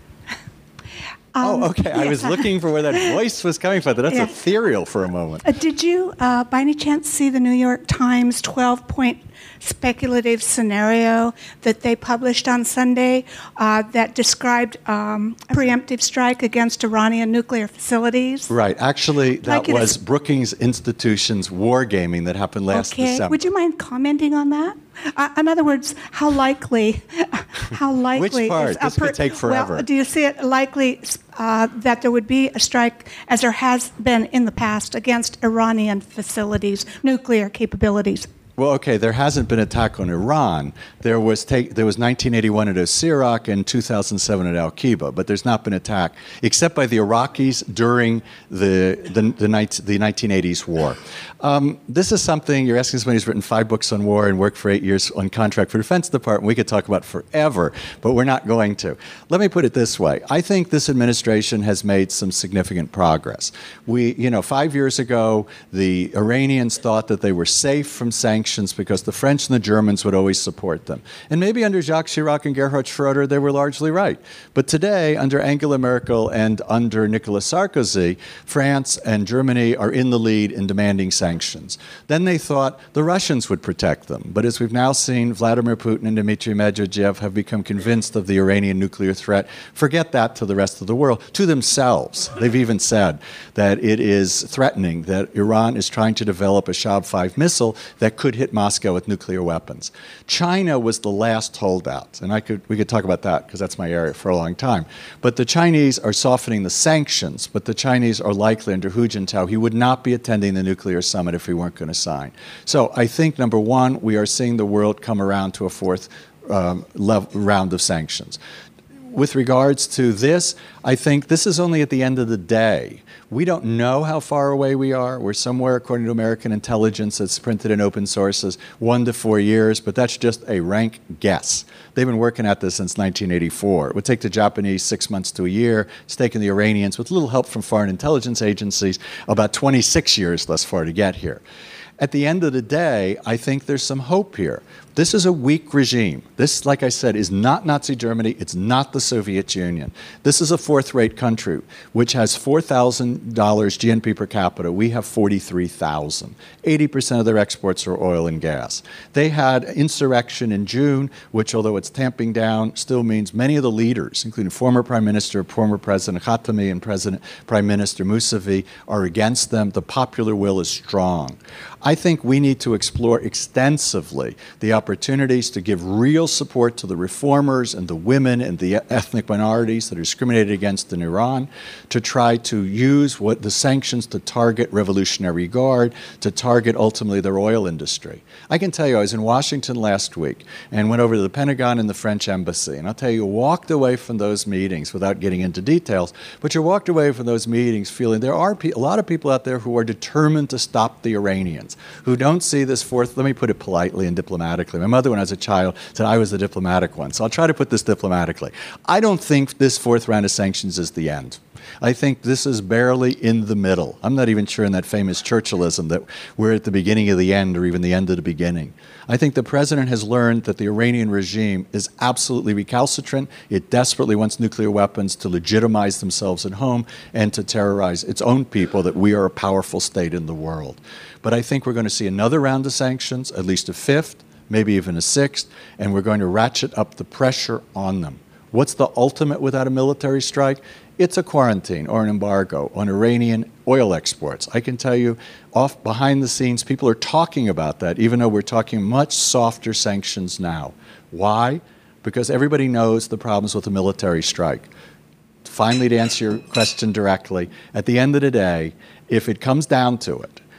Um, oh, okay. I yeah. was looking for where that voice was coming from. That's Yeah. ethereal for a moment. Uh, did you, uh, by any chance, see the New York Times twelve-point speculative scenario that they published on Sunday uh, that described um, a preemptive strike against Iranian nuclear facilities? Right. Actually, that Like it was is- Brookings Institution's wargaming that happened last Okay. December. Would you mind commenting on that? Uh, in other words, how likely, how likely Which part? is a This could take forever. Well, do you see it likely uh, that there would be a strike, as there has been in the past, against Iranian facilities, nuclear capabilities? Well, okay, there hasn't been an attack on Iran. There was take, there was nineteen eighty-one at Osirak and two thousand seven at Al-Qiba, but there's not been an attack except by the Iraqis during the the, the, night, the nineteen eighties war. Um, this is something you're asking somebody who's written five books on war and worked for eight years on contract for Defense Department. We could talk about forever, but we're not going to. Let me put it this way: I think this administration has made some significant progress. We, you know, five years ago, the Iranians thought that they were safe from sanctions because the French and the Germans would always support them. And maybe under Jacques Chirac and Gerhard Schroeder, they were largely right. But today, under Angela Merkel and under Nicolas Sarkozy, France and Germany are in the lead in demanding sanctions. Then they thought the Russians would protect them. But as we've now seen, Vladimir Putin and Dmitry Medvedev have become convinced of the Iranian nuclear threat. Forget that to the rest of the world, to themselves. They've even said that it is threatening that Iran is trying to develop a Shahab five missile that could hit Moscow with nuclear weapons. China was the last holdout, and I could we could talk about that because that's my area for a long time. But the Chinese are softening the sanctions, but the Chinese are likely, under Hu Jintao, he would not be attending the nuclear summit if we weren't going to sign. So I think, number one, we are seeing the world come around to a fourth um, level, round of sanctions. With regards to this, I think this is only at the end of the day. We don't know how far away we are. We're somewhere, according to American intelligence, that's printed in open sources, one to four years, but that's just a rank guess. They've been working at this since nineteen eighty-four. It would take the Japanese six months to a year. It's taken the Iranians, with little help from foreign intelligence agencies, about twenty-six years thus far to get here. At the end of the day, I think there's some hope here. This is a weak regime. This, like I said, is not Nazi Germany. It's not the Soviet Union. This is a fourth-rate country, which has four thousand dollars G N P per capita. We have forty-three thousand dollars. eighty percent of their exports are oil and gas. They had insurrection in June, which, although it's tamping down, still means many of the leaders, including former Prime Minister, former President Khatami, and President Prime Minister Mousavi, are against them. The popular will is strong. I think we need to explore extensively the opportunities to give real support to the reformers and the women and the ethnic minorities that are discriminated against in Iran, to try to use what the sanctions to target Revolutionary Guard, to target ultimately their oil industry. I can tell you, I was in Washington last week and went over to the Pentagon and the French Embassy, and I'll tell you, walked away from those meetings without getting into details, but you walked away from those meetings feeling there are pe- a lot of people out there who are determined to stop the Iranians, who don't see this fourth, let me put it politely and diplomatically. My mother, when I was a child, said I was the diplomatic one, so I'll try to put this diplomatically. I don't think this fourth round of sanctions is the end. I think this is barely in the middle. I'm not even sure in that famous Churchillism that we're at the beginning of the end or even the end of the beginning. I think the president has learned that the Iranian regime is absolutely recalcitrant. It desperately wants nuclear weapons to legitimize themselves at home and to terrorize its own people, that we are a powerful state in the world. But I think we're going to see another round of sanctions, at least a fifth, maybe even a sixth, and we're going to ratchet up the pressure on them. What's the ultimate without a military strike? It's a quarantine or an embargo on Iranian oil exports. I can tell you, off behind the scenes, people are talking about that, even though we're talking much softer sanctions now. Why? Because everybody knows the problems with a military strike. Finally, to answer your question directly, at the end of the day, if it comes down to it,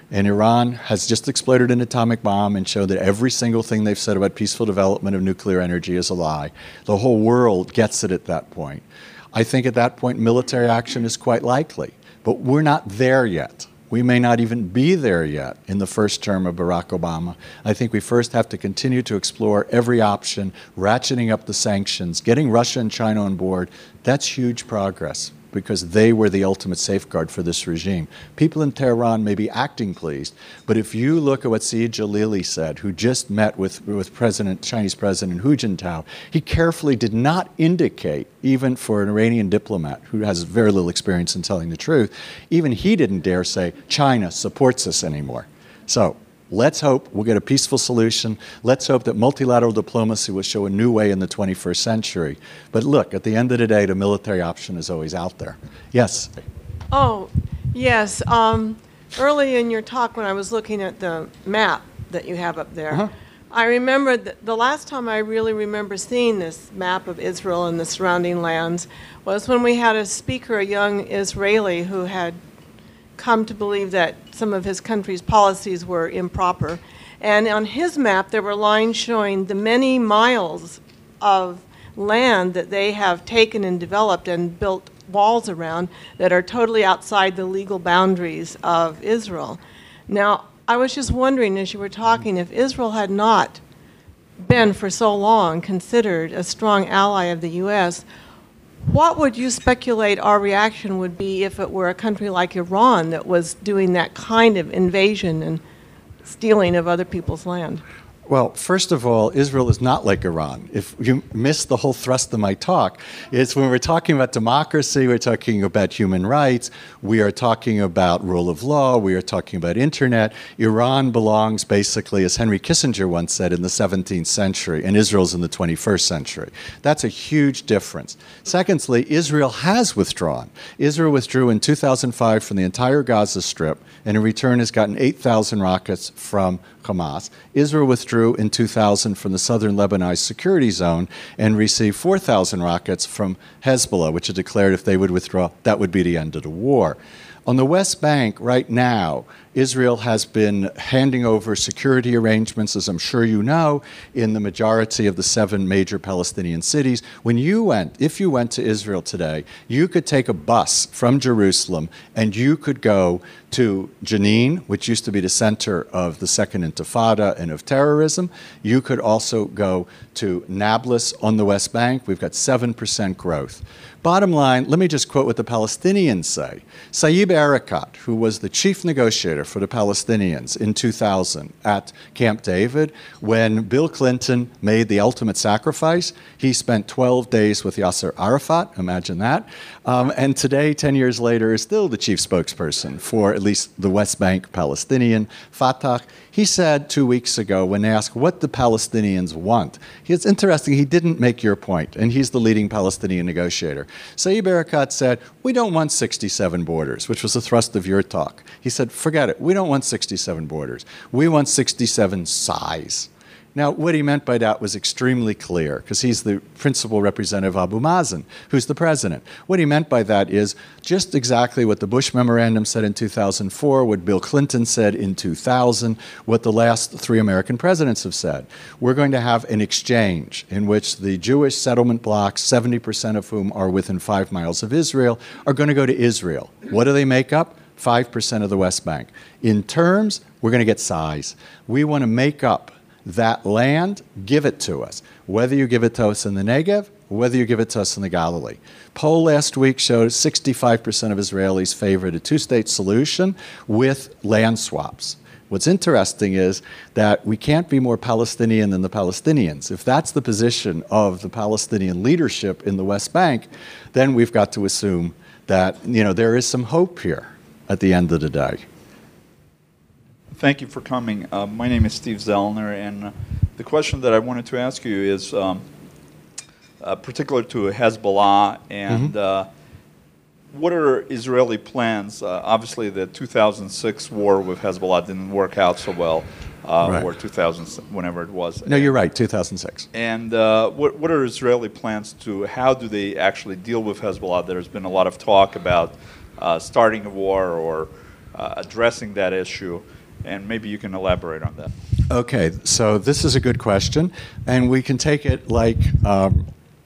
And Iran has just exploded an atomic bomb and showed that every single thing they've said about peaceful development of nuclear energy is a lie. The whole world gets it at that point. I think at that point military action is quite likely, but we're not there yet. We may not even be there yet in the first term of Barack Obama. I think we first have to continue to explore every option, ratcheting up the sanctions, getting Russia and China on board. That's huge progress, because they were the ultimate safeguard for this regime. People in Tehran may be acting pleased, but if you look at what Saeed Jalili said, who just met with, with President, Chinese President Hu Jintao, he carefully did not indicate, even for an Iranian diplomat who has very little experience in telling the truth, even he didn't dare say, China supports us anymore. So let's hope we'll get a peaceful solution. Let's hope that multilateral diplomacy will show a new way in the twenty-first century. But look, at the end of the day, the military option is always out there. Yes? Oh, yes. Um, early in your talk, when I was looking at the map that you have up there, uh-huh. I remembered that the last time I really remember seeing this map of Israel and the surrounding lands was when we had a speaker, a young Israeli, who had come to believe that some of his country's policies were improper. And on his map, there were lines showing the many miles of land that they have taken and developed and built walls around that are totally outside the legal boundaries of Israel. Now, I was just wondering, as you were talking, if Israel had not been for so long considered a strong ally of the U S, what would you speculate our reaction would be if it were a country like Iran that was doing that kind of invasion and stealing of other people's land? Well, first of all, Israel is not like Iran. If you miss the whole thrust of my talk, it's when we're talking about democracy, we're talking about human rights, we are talking about rule of law, we are talking about internet. Iran belongs basically, as Henry Kissinger once said, in the seventeenth century, and Israel's in the twenty-first century. That's a huge difference. Secondly, Israel has withdrawn. Israel withdrew in two thousand five from the entire Gaza Strip, and in return has gotten eight thousand rockets from Hamas. Israel withdrew in two thousand from the southern Lebanese security zone and received four thousand rockets from Hezbollah, which had declared if they would withdraw, that would be the end of the war. On the West Bank right now, Israel has been handing over security arrangements, as I'm sure you know, in the majority of the seven major Palestinian cities. When you went, if you went to Israel today, you could take a bus from Jerusalem and you could go to Jenin, which used to be the center of the Second Intifada and of terrorism. You could also go to Nablus on the West Bank. We've got seven percent growth. Bottom line, let me just quote what the Palestinians say. Saeb Erekat, who was the chief negotiator for the Palestinians in two thousand at Camp David, when Bill Clinton made the ultimate sacrifice, he spent twelve days with Yasser Arafat, imagine that, um, and today, ten years later, is still the chief spokesperson for at least the West Bank Palestinian, Fatah. He said two weeks ago, when asked what the Palestinians want, it's interesting, he didn't make your point, and he's the leading Palestinian negotiator. Saeb Erekat said, we don't want sixty-seven borders, which was the thrust of your talk. He said, forget it, we don't want sixty-seven borders. We want sixty-seven size. Now, what he meant by that was extremely clear, because he's the principal representative of Abu Mazen, who's the president. What he meant by that is just exactly what the Bush memorandum said in two thousand four, what Bill Clinton said in two thousand, what the last three American presidents have said. We're going to have an exchange in which the Jewish settlement blocks, seventy percent of whom are within five miles of Israel, are going to go to Israel. What do they make up? five percent of the West Bank. In terms, we're going to get size. We want to make up that land, give it to us. Whether you give it to us in the Negev, whether you give it to us in the Galilee. Poll last week showed sixty-five percent of Israelis favored a two-state solution with land swaps. What's interesting is that we can't be more Palestinian than the Palestinians. If that's the position of the Palestinian leadership in the West Bank, then we've got to assume that, you know, there is some hope here at the end of the day. Thank you for coming. Uh, my name is Steve Zellner, and uh, the question that I wanted to ask you is um, uh, particular to Hezbollah, and mm-hmm. uh, what are Israeli plans? Uh, obviously, the two thousand six war with Hezbollah didn't work out so well, uh, right. or two thousand, whenever it was. No, and, you're right, two thousand six. And uh, what, what are Israeli plans to, how do they actually deal with Hezbollah? There's been a lot of talk about uh, starting a war or uh, addressing that issue. And maybe you can elaborate on that. Okay, so this is a good question, and we can take it like um,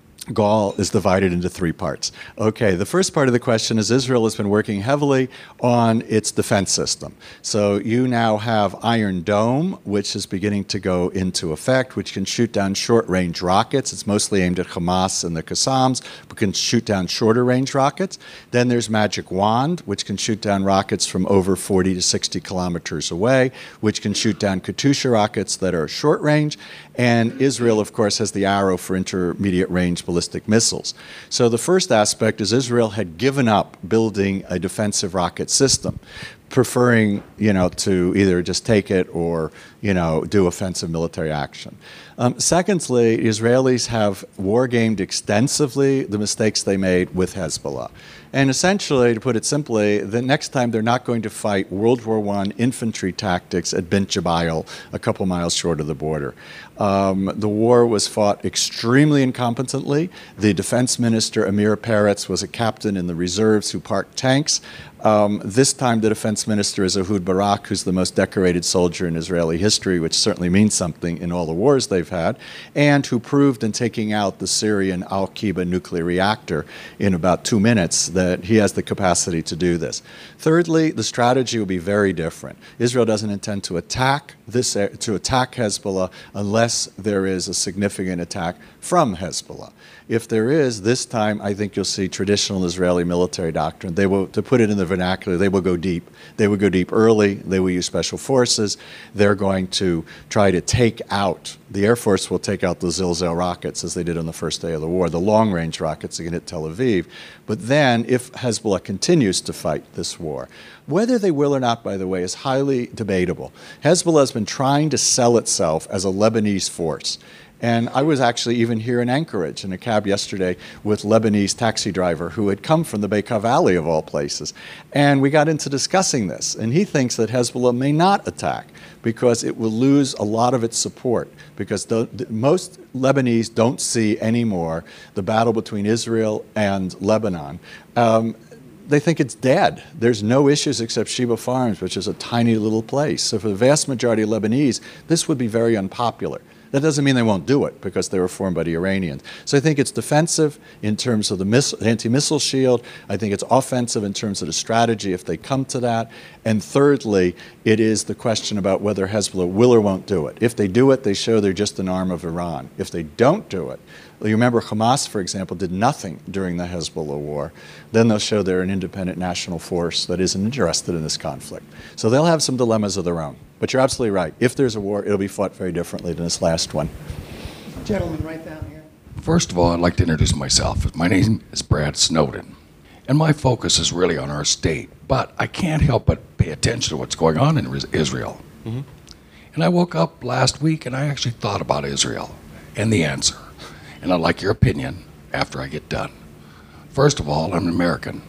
Gaul is divided into three parts. Okay, the first part of the question is Israel has been working heavily on its defense system. So you now have Iron Dome, which is beginning to go into effect, which can shoot down short-range rockets. It's mostly aimed at Hamas and the Qassams, but can shoot down shorter-range rockets. Then there's Magic Wand, which can shoot down rockets from over forty to sixty kilometers away, which can shoot down Katyusha rockets that are short-range. And Israel, of course, has the Arrow for intermediate-range ballistic missiles. So the first aspect is Israel had given up building a defensive rocket system, preferring, you know, to either just take it or, you know, do offensive military action. Um, secondly, Israelis have war-gamed extensively the mistakes they made with Hezbollah. And essentially, to put it simply, the next time they're not going to fight World War One infantry tactics at Bint Jbayl, a couple miles short of the border. Um, the war was fought extremely incompetently. The defense minister, Amir Peretz, was a captain in the reserves who parked tanks. Um, this time, the defense minister is Ehud Barak, who's the most decorated soldier in Israeli history, which certainly means something in all the wars they've had, and who proved in taking out the Syrian Al-Qiba nuclear reactor in about two minutes that he has the capacity to do this. Thirdly, the strategy will be very different. Israel doesn't intend to attack this to attack Hezbollah unless there is a significant attack from Hezbollah. If there is, this time I think you'll see traditional Israeli military doctrine. They will, to put it in the vernacular, they will go deep. They will go deep early. They will use special forces. They're going to try to take out, the Air Force will take out the Zilzal rockets as they did on the first day of the war, the long-range rockets that can hit Tel Aviv. But then, if Hezbollah continues to fight this war, whether they will or not, by the way, is highly debatable. Hezbollah has been trying to sell itself as a Lebanese force. And I was actually even here in Anchorage in a cab yesterday with Lebanese taxi driver who had come from the Bekaa Valley of all places. And we got into discussing this. And he thinks that Hezbollah may not attack because it will lose a lot of its support. Because the, the, most Lebanese don't see anymore the battle between Israel and Lebanon. Um, They think it's dead. There's no issues except Sheba Farms, which is a tiny little place. So for the vast majority of Lebanese, this would be very unpopular. That doesn't mean they won't do it because they were formed by the Iranians. So I think it's defensive in terms of the miss- anti-missile shield. I think it's offensive in terms of the strategy if they come to that. And thirdly, it is the question about whether Hezbollah will or won't do it. If they do it, they show they're just an arm of Iran. If they don't do it, well, you remember Hamas, for example, did nothing during the Hezbollah war. Then they'll show they're an independent national force that isn't interested in this conflict. So they'll have some dilemmas of their own. But you're absolutely right. If there's a war, it'll be fought very differently than this last one. Gentlemen, right down here. First of all, I'd like to introduce myself. My name is Brad Snowden, and my focus is really on our state. But I can't help but pay attention to what's going on in Israel. Mm-hmm. And I woke up last week and I actually thought about Israel and the answer. And I'd like your opinion after I get done. First of all, I'm an American.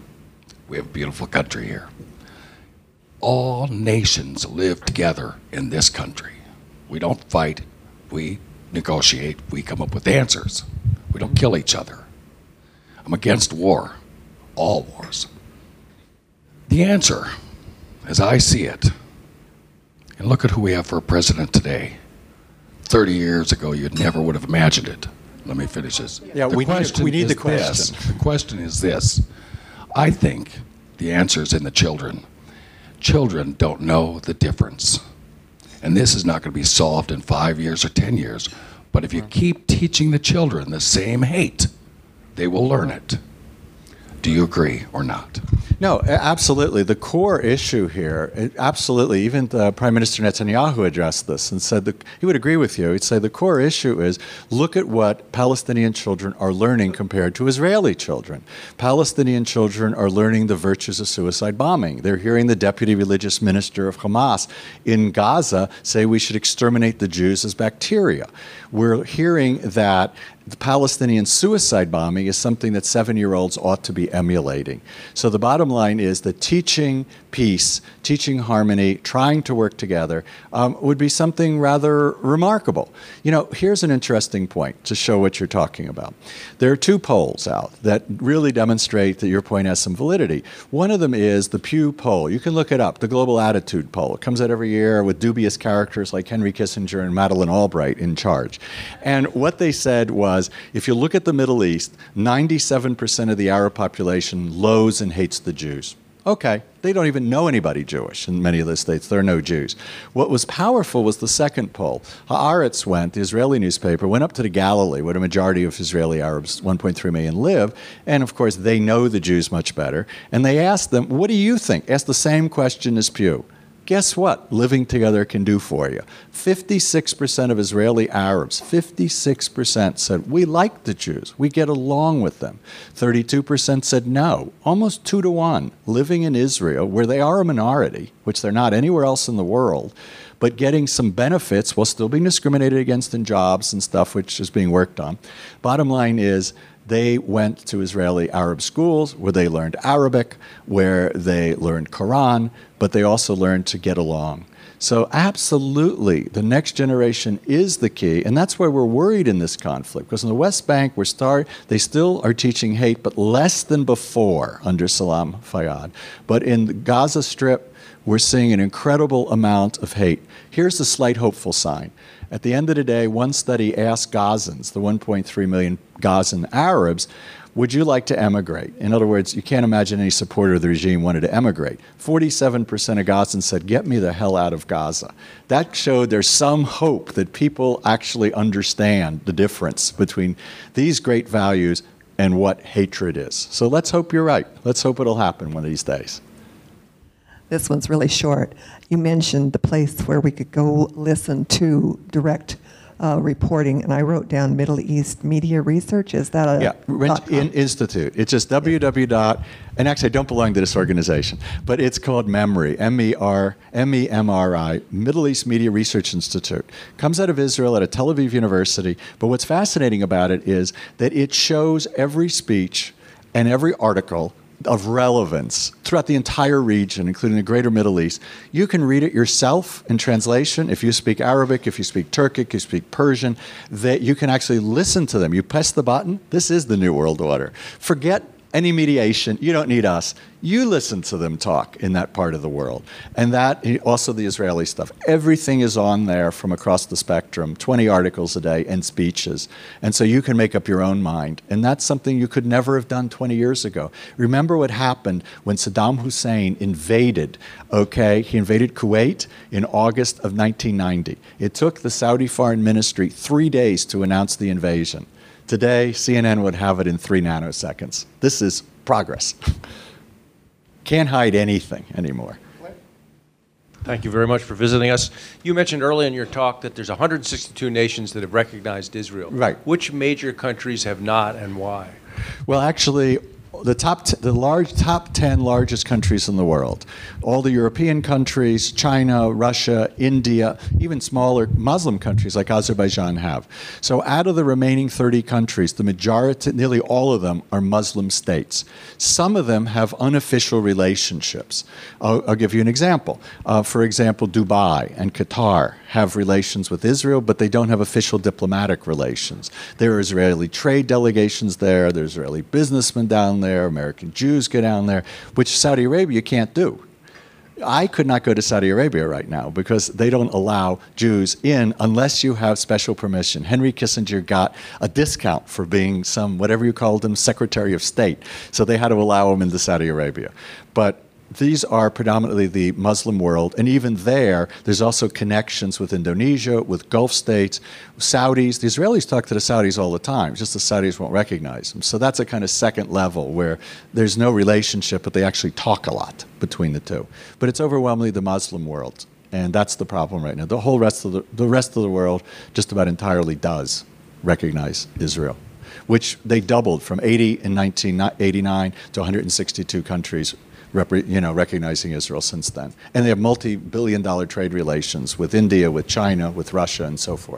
We have a beautiful country here. All nations live together in this country. We don't fight, we negotiate, we come up with answers. We don't kill each other. I'm against war, all wars. The answer, as I see it, and look at who we have for a president today. thirty years ago, you never would have imagined it. Let me finish this. Yeah, the we question need, we need is the question. This. The question is this. I think the answer is in the children. Children don't know the difference. And this is not going to be solved in five years or ten years. But if you keep teaching the children the same hate, they will learn it. Do you agree or not? No, absolutely. The core issue here, absolutely, even the Prime Minister Netanyahu addressed this and said that he would agree with you. He'd say the core issue is look at what Palestinian children are learning compared to Israeli children. Palestinian children are learning the virtues of suicide bombing. They're hearing the deputy religious minister of Hamas in Gaza say we should exterminate the Jews as bacteria. We're hearing that the Palestinian suicide bombing is something that seven-year-olds ought to be emulating. So the bottom line is that teaching peace, teaching harmony, trying to work together um, would be something rather remarkable. You know, here's an interesting point to show what you're talking about. There are two polls out that really demonstrate that your point has some validity. One of them is the Pew poll. You can look it up, the Global Attitude Poll. It comes out every year with dubious characters like Henry Kissinger and Madeleine Albright in charge. And what they said was, if you look at the Middle East, ninety-seven percent of the Arab population loathes and hates the Jews. Okay, they don't even know anybody Jewish in many of the states. There are no Jews. What was powerful was the second poll. Haaretz went, the Israeli newspaper, went up to the Galilee, where a majority of Israeli Arabs, one point three million, live. And of course, they know the Jews much better. And they asked them, what do you think? Asked the same question as Pew. Guess what living together can do for you? fifty-six percent of Israeli Arabs, fifty-six percent said, we like the Jews. We get along with them. thirty-two percent said no. Almost two to one. Living in Israel, where they are a minority, which they're not anywhere else in the world, but getting some benefits while still being discriminated against in jobs and stuff, which is being worked on. Bottom line is, they went to Israeli Arab schools where they learned Arabic, where they learned Quran, but they also learned to get along. So absolutely, the next generation is the key, and that's why we're worried in this conflict, because in the West Bank, we're start, they still are teaching hate, but less than before under Salam Fayyad. But in the Gaza Strip, we're seeing an incredible amount of hate. Here's the slight hopeful sign. At the end of the day, one study asked Gazans, the one point three million Gazan Arabs, would you like to emigrate? In other words, you can't imagine any supporter of the regime wanted to emigrate. forty-seven percent of Gazans said, get me the hell out of Gaza. That showed there's some hope that people actually understand the difference between these great values and what hatred is. So let's hope you're right. Let's hope it'll happen one of these days. This one's really short. You mentioned the place where we could go listen to direct uh, reporting, and I wrote down Middle East Media Research. Is that a yeah? Rent in Institute. It's just www. Dot, and actually, I don't belong to this organization, but it's called MEMRI, M E R M E M R I, Middle East Media Research Institute. Comes out of Israel at a Tel Aviv university. But what's fascinating about it is that it shows every speech and every article of relevance throughout the entire region, including the greater Middle East. You can read it yourself in translation. If you speak Arabic, if you speak Turkic, you speak Persian, that you can actually listen to them. You press the button. This is the New World Order. Forget any mediation. You don't need us. You listen to them talk in that part of the world. And that, also the Israeli stuff. Everything is on there from across the spectrum, twenty articles a day and speeches. And so you can make up your own mind. And that's something you could never have done twenty years ago. Remember what happened when Saddam Hussein invaded, okay? He invaded Kuwait in August of nineteen ninety. It took the Saudi Foreign Ministry three days to announce the invasion. Today, C N N would have it in three nanoseconds. This is progress. Can't hide anything anymore. Thank you very much for visiting us. You mentioned earlier in your talk that there's one hundred sixty-two nations that have recognized Israel. Right. Which major countries have not, and why? Well, actually, the top, t- the large top ten largest countries in the world, all the European countries, China, Russia, India, even smaller Muslim countries like Azerbaijan have. So out of the remaining thirty countries, the majority, nearly all of them, are Muslim states. Some of them have unofficial relationships. I'll, I'll give you an example. Uh, for example, Dubai and Qatar have relations with Israel, but they don't have official diplomatic relations. There are Israeli trade delegations there, there's Israeli businessmen down there, American Jews go down there, which Saudi Arabia can't do. I could not go to Saudi Arabia right now because they don't allow Jews in unless you have special permission. Henry Kissinger got a discount for being some, whatever you called him, Secretary of State. So they had to allow him into Saudi Arabia. But these are predominantly the Muslim world, and even there, there's also connections with Indonesia, with Gulf states, Saudis. The Israelis talk to the Saudis all the time, just the Saudis won't recognize them. So that's a kind of second level where there's no relationship, but they actually talk a lot between the two. But it's overwhelmingly the Muslim world, and that's the problem right now. The whole rest of the, the rest of the world just about entirely does recognize Israel, which they doubled from eighty in nineteen eighty-nine to one hundred sixty-two countries you know, recognizing Israel since then. And they have multi-billion dollar trade relations with India, with China, with Russia, and so forth.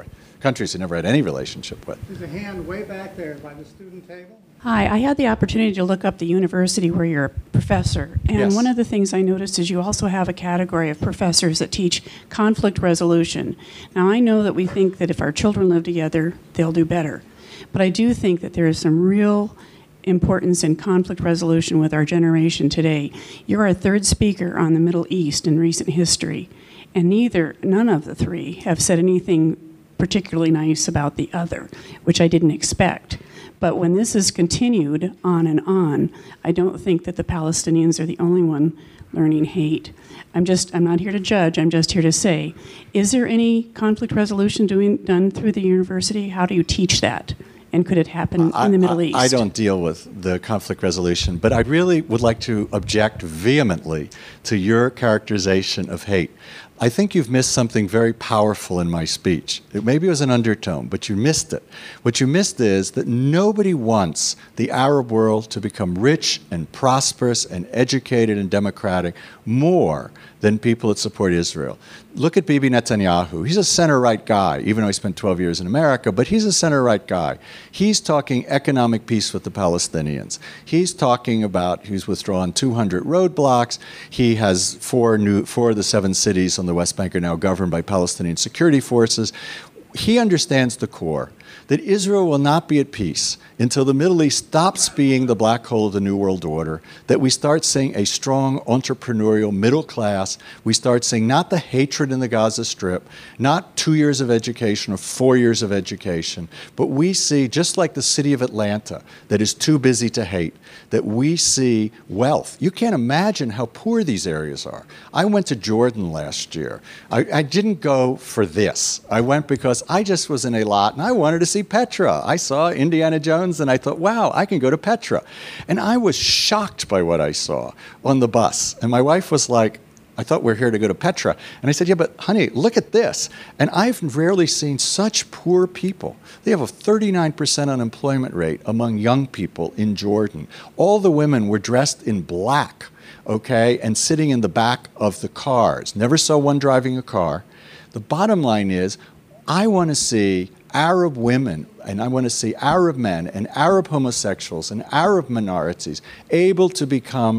countries he never had any relationship with. There's a hand way back there by the student table. Hi, I had the opportunity to look up the university where you're a professor, and Yes. one of the things I noticed is you also have a category of professors that teach conflict resolution. Now, I know that we think that if our children live together, they'll do better, but I do think that there is some real importance in conflict resolution with our generation today. You're our third speaker on the Middle East in recent history, and neither, none of the three have said anything particularly nice about the other, which I didn't expect. But when this is continued on and on, I don't think that the Palestinians are the only one learning hate. I'm just, I'm not here to judge, I'm just here to say, is there any conflict resolution doing, done through the university? How do you teach that? And could it happen I, in the Middle I, East? I don't deal with the conflict resolution, but I really would like to object vehemently to your characterization of hate. I think you've missed something very powerful in my speech. It, maybe it was an undertone, but you missed it. What you missed is that nobody wants the Arab world to become rich and prosperous and educated and democratic more than people that support Israel. Look at Bibi Netanyahu. He's a center-right guy, even though he spent twelve years in America, but he's a center-right guy. He's talking economic peace with the Palestinians. He's talking about, he's withdrawn two hundred roadblocks. He has four new, four of the seven cities on the West Bank are now governed by Palestinian security forces. He understands the core, that Israel will not be at peace until the Middle East stops being the black hole of the New World Order, that we start seeing a strong entrepreneurial middle class. We start seeing not the hatred in the Gaza Strip, not two years of education or four years of education, but we see, just like the city of Atlanta that is too busy to hate, that we see wealth. You can't imagine how poor these areas are. I went to Jordan last year. I, I didn't go for this. I went because I just was in a lot and I wanted to see Petra. I saw Indiana Jones and I thought, wow, I can go to Petra. And I was shocked by what I saw on the bus. And my wife was like, I thought we we're here to go to Petra. And I said, yeah, but honey, look at this. And I've rarely seen such poor people. They have a thirty-nine percent unemployment rate among young people in Jordan. All the women were dressed in black, okay, and sitting in the back of the cars. Never saw one driving a car. The bottom line is, I want to see Arab women, and I want to see Arab men and Arab homosexuals and Arab minorities able to become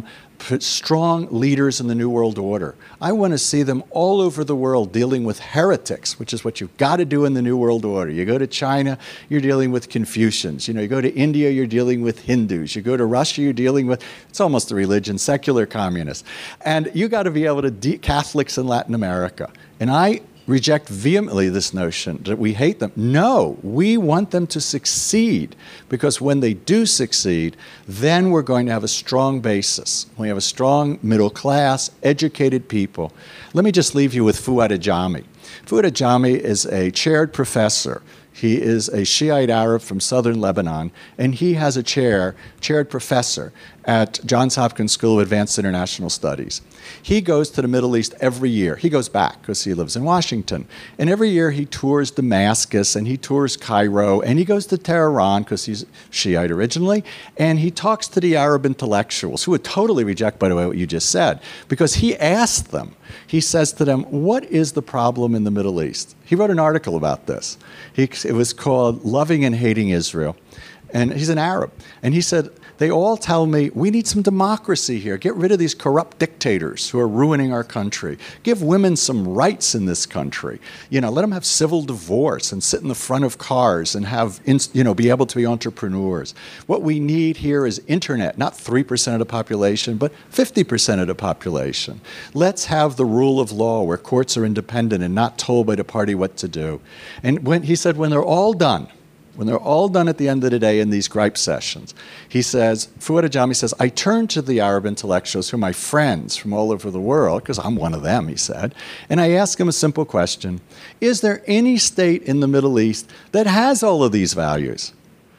strong leaders in the New World Order. I want to see them all over the world dealing with heretics, which is what you've got to do in the New World Order. You go to China, you're dealing with Confucians. You know, you go to India, you're dealing with Hindus. You go to Russia, you're dealing with, it's almost a religion, secular communists. And you got to be able to, de- Catholics in Latin America. And I reject vehemently this notion that we hate them. No, we want them to succeed, because when they do succeed, then we're going to have a strong basis. We have a strong middle class, educated people. Let me just leave you with Fouad Ajami. Fouad Ajami is a chaired professor. He is a Shiite Arab from southern Lebanon, and he has a chair, chaired professor at Johns Hopkins School of Advanced International Studies. He goes to the Middle East every year. He goes back because he lives in Washington. And every year he tours Damascus and he tours Cairo and he goes to Tehran because he's Shiite originally. And he talks to the Arab intellectuals, who would totally reject, by the way, what you just said, because he asked them, he says to them, what is the problem in the Middle East? He wrote an article about this. He, it was called Loving and Hating Israel. And he's an Arab. And he said, they all tell me, we need some democracy here. Get rid of these corrupt dictators who are ruining our country. Give women some rights in this country. You know, let them have civil divorce and sit in the front of cars and have, you know, be able to be entrepreneurs. What we need here is internet, not three percent of the population, but fifty percent of the population. Let's have the rule of law where courts are independent and not told by the party what to do. And when he said, when they're all done, when they're all done at the end of the day in these gripe sessions, he says, Fouad Ajami says, I turn to the Arab intellectuals who are my friends from all over the world, because I'm one of them, he said, and I ask them a simple question. Is there any state in the Middle East that has all of these values?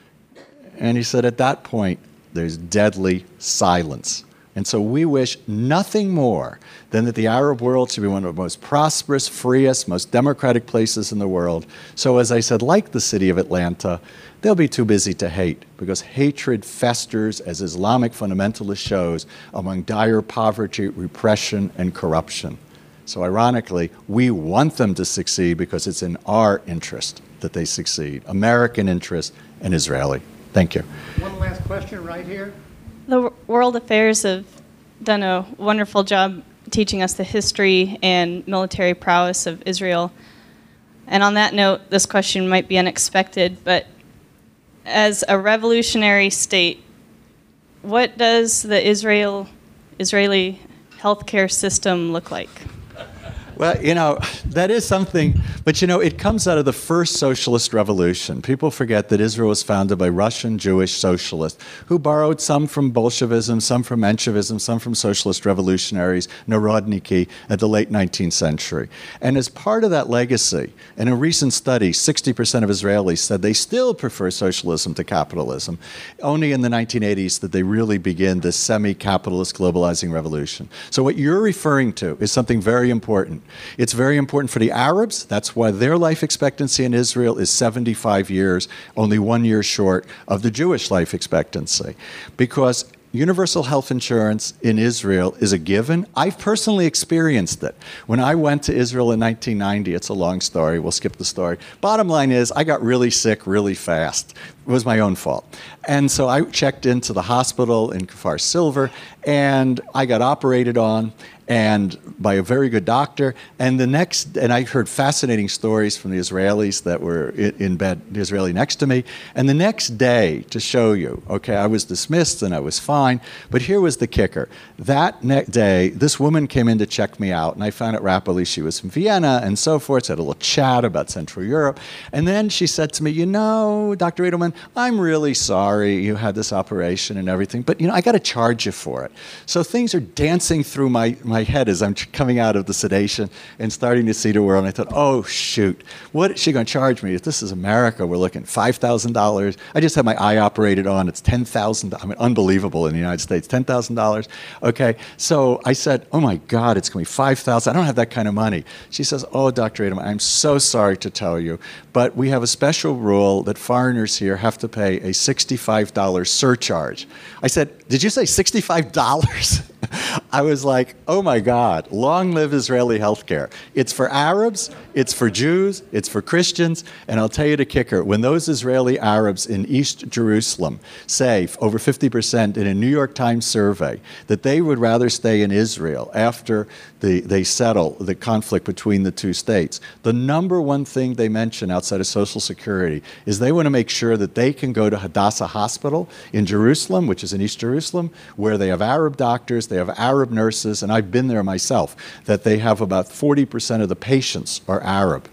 And he said, at that point, there's deadly silence. And so we wish nothing more than that the Arab world should be one of the most prosperous, freest, most democratic places in the world. So as I said, like the city of Atlanta, they'll be too busy to hate, because hatred festers, as Islamic fundamentalist shows, among dire poverty, repression, and corruption. So ironically, we want them to succeed because it's in our interest that they succeed, American interest and Israeli. Thank you. One last question right here. The World Affairs have done a wonderful job teaching us the history and military prowess of Israel. And on that note, this question might be unexpected, but as a revolutionary state, what does the Israel, Israeli healthcare system look like? Well, you know, that is something, but you know, it comes out of the first socialist revolution. People forget that Israel was founded by Russian Jewish socialists who borrowed some from Bolshevism, some from Menshevism, some from socialist revolutionaries, Narodniki, at the late nineteenth century. And as part of that legacy, in a recent study, sixty percent of Israelis said they still prefer socialism to capitalism. Only in the nineteen eighties did they really begin this semi-capitalist globalizing revolution. So what you're referring to is something very important. It's very important for the Arabs. That's why their life expectancy in Israel is seventy-five years, only one year short of the Jewish life expectancy. Because universal health insurance in Israel is a given. I've personally experienced it. When I went to Israel in nineteen ninety, it's a long story, we'll skip the story. Bottom line is, I got really sick really fast. It was my own fault. And so I checked into the hospital in Kfar Silver, and I got operated on, and by a very good doctor. And the next, and I heard fascinating stories from the Israelis that were in bed, the Israeli next to me. And the next day, to show you, okay, I was dismissed and I was fine, but here was the kicker. That next day, this woman came in to check me out, and I found out rapidly she was from Vienna and so forth. So I had a little chat about Central Europe. And then she said to me, you know, Doctor Edelman, I'm really sorry you had this operation and everything, but you know, I got to charge you for it. So things are dancing through my, my head as I'm coming out of the sedation and starting to see the world. And I thought, oh, shoot, what is she going to charge me? If this is America, we're looking at five thousand dollars. I just had my eye operated on. It's ten thousand dollars. I mean, unbelievable in the United States, ten thousand dollars. Okay, so I said, oh, my God, it's going to be five thousand dollars. I don't have that kind of money. She says, oh, Doctor Edelman, I'm so sorry to tell you, but we have a special rule that foreigners here have to pay a sixty-five dollars surcharge. I said, did you say sixty-five dollars? I was like, oh my God, long live Israeli healthcare. It's for Arabs, it's for Jews, it's for Christians, and I'll tell you the kicker, when those Israeli Arabs in East Jerusalem say, over fifty percent in a New York Times survey, that they would rather stay in Israel after the, they settle the conflict between the two states, the number one thing they mention outside of Social Security is they want to make sure that they can go to Hadassah Hospital in Jerusalem, which is in East Jerusalem, where they have Arab doctors, they have Arab nurses, and I've been there myself, that they have about forty percent of the patients are Arab.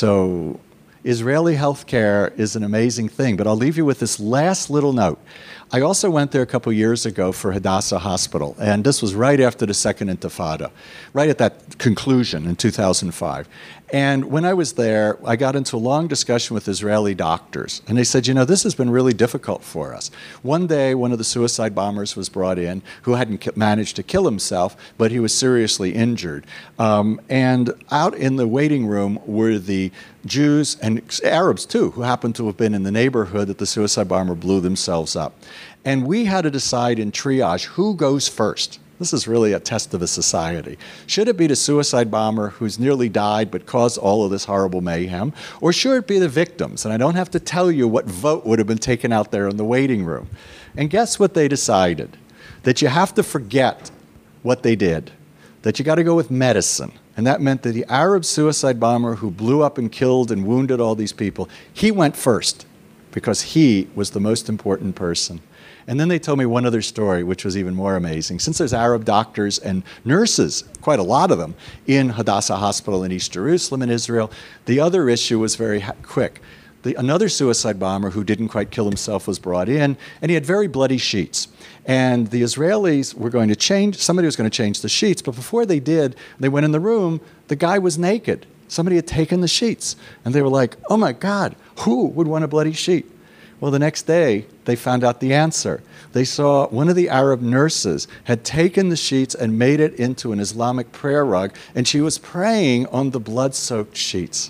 So Israeli healthcare is an amazing thing, but I'll leave you with this last little note. I also went there a couple years ago for Hadassah Hospital, and this was right after the Second Intifada, right at that conclusion in two thousand five. And when I was there, I got into a long discussion with Israeli doctors, and they said, you know, this has been really difficult for us. One day, one of the suicide bombers was brought in who hadn't managed to kill himself, but he was seriously injured. Um, and out in the waiting room were the Jews and Arabs, too, who happened to have been in the neighborhood that the suicide bomber blew themselves up. And we had to decide in triage who goes first. This is really a test of a society. Should it be the suicide bomber who's nearly died but caused all of this horrible mayhem? Or should it be the victims? And I don't have to tell you what vote would have been taken out there in the waiting room. And guess what they decided? That you have to forget what they did. That you got to go with medicine. And that meant that the Arab suicide bomber who blew up and killed and wounded all these people, he went first because he was the most important person. And then they told me one other story, which was even more amazing. Since there's Arab doctors and nurses, quite a lot of them, in Hadassah Hospital in East Jerusalem in Israel, the other issue was very quick. The, another suicide bomber who didn't quite kill himself was brought in, and he had very bloody sheets. And the Israelis were going to change, somebody was going to change the sheets, but before they did, they went in the room, the guy was naked. Somebody had taken the sheets. And they were like, oh my God, who would want a bloody sheet? Well, the next day, they found out the answer. They saw one of the Arab nurses had taken the sheets and made it into an Islamic prayer rug, and she was praying on the blood-soaked sheets.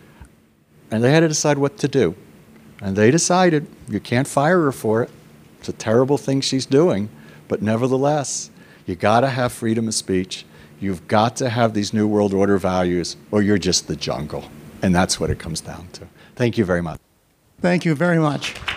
And they had to decide what to do. And they decided, you can't fire her for it. It's a terrible thing she's doing, but nevertheless, you got to have freedom of speech. You've got to have these New World Order values, or you're just the jungle. And that's what it comes down to. Thank you very much. Thank you very much.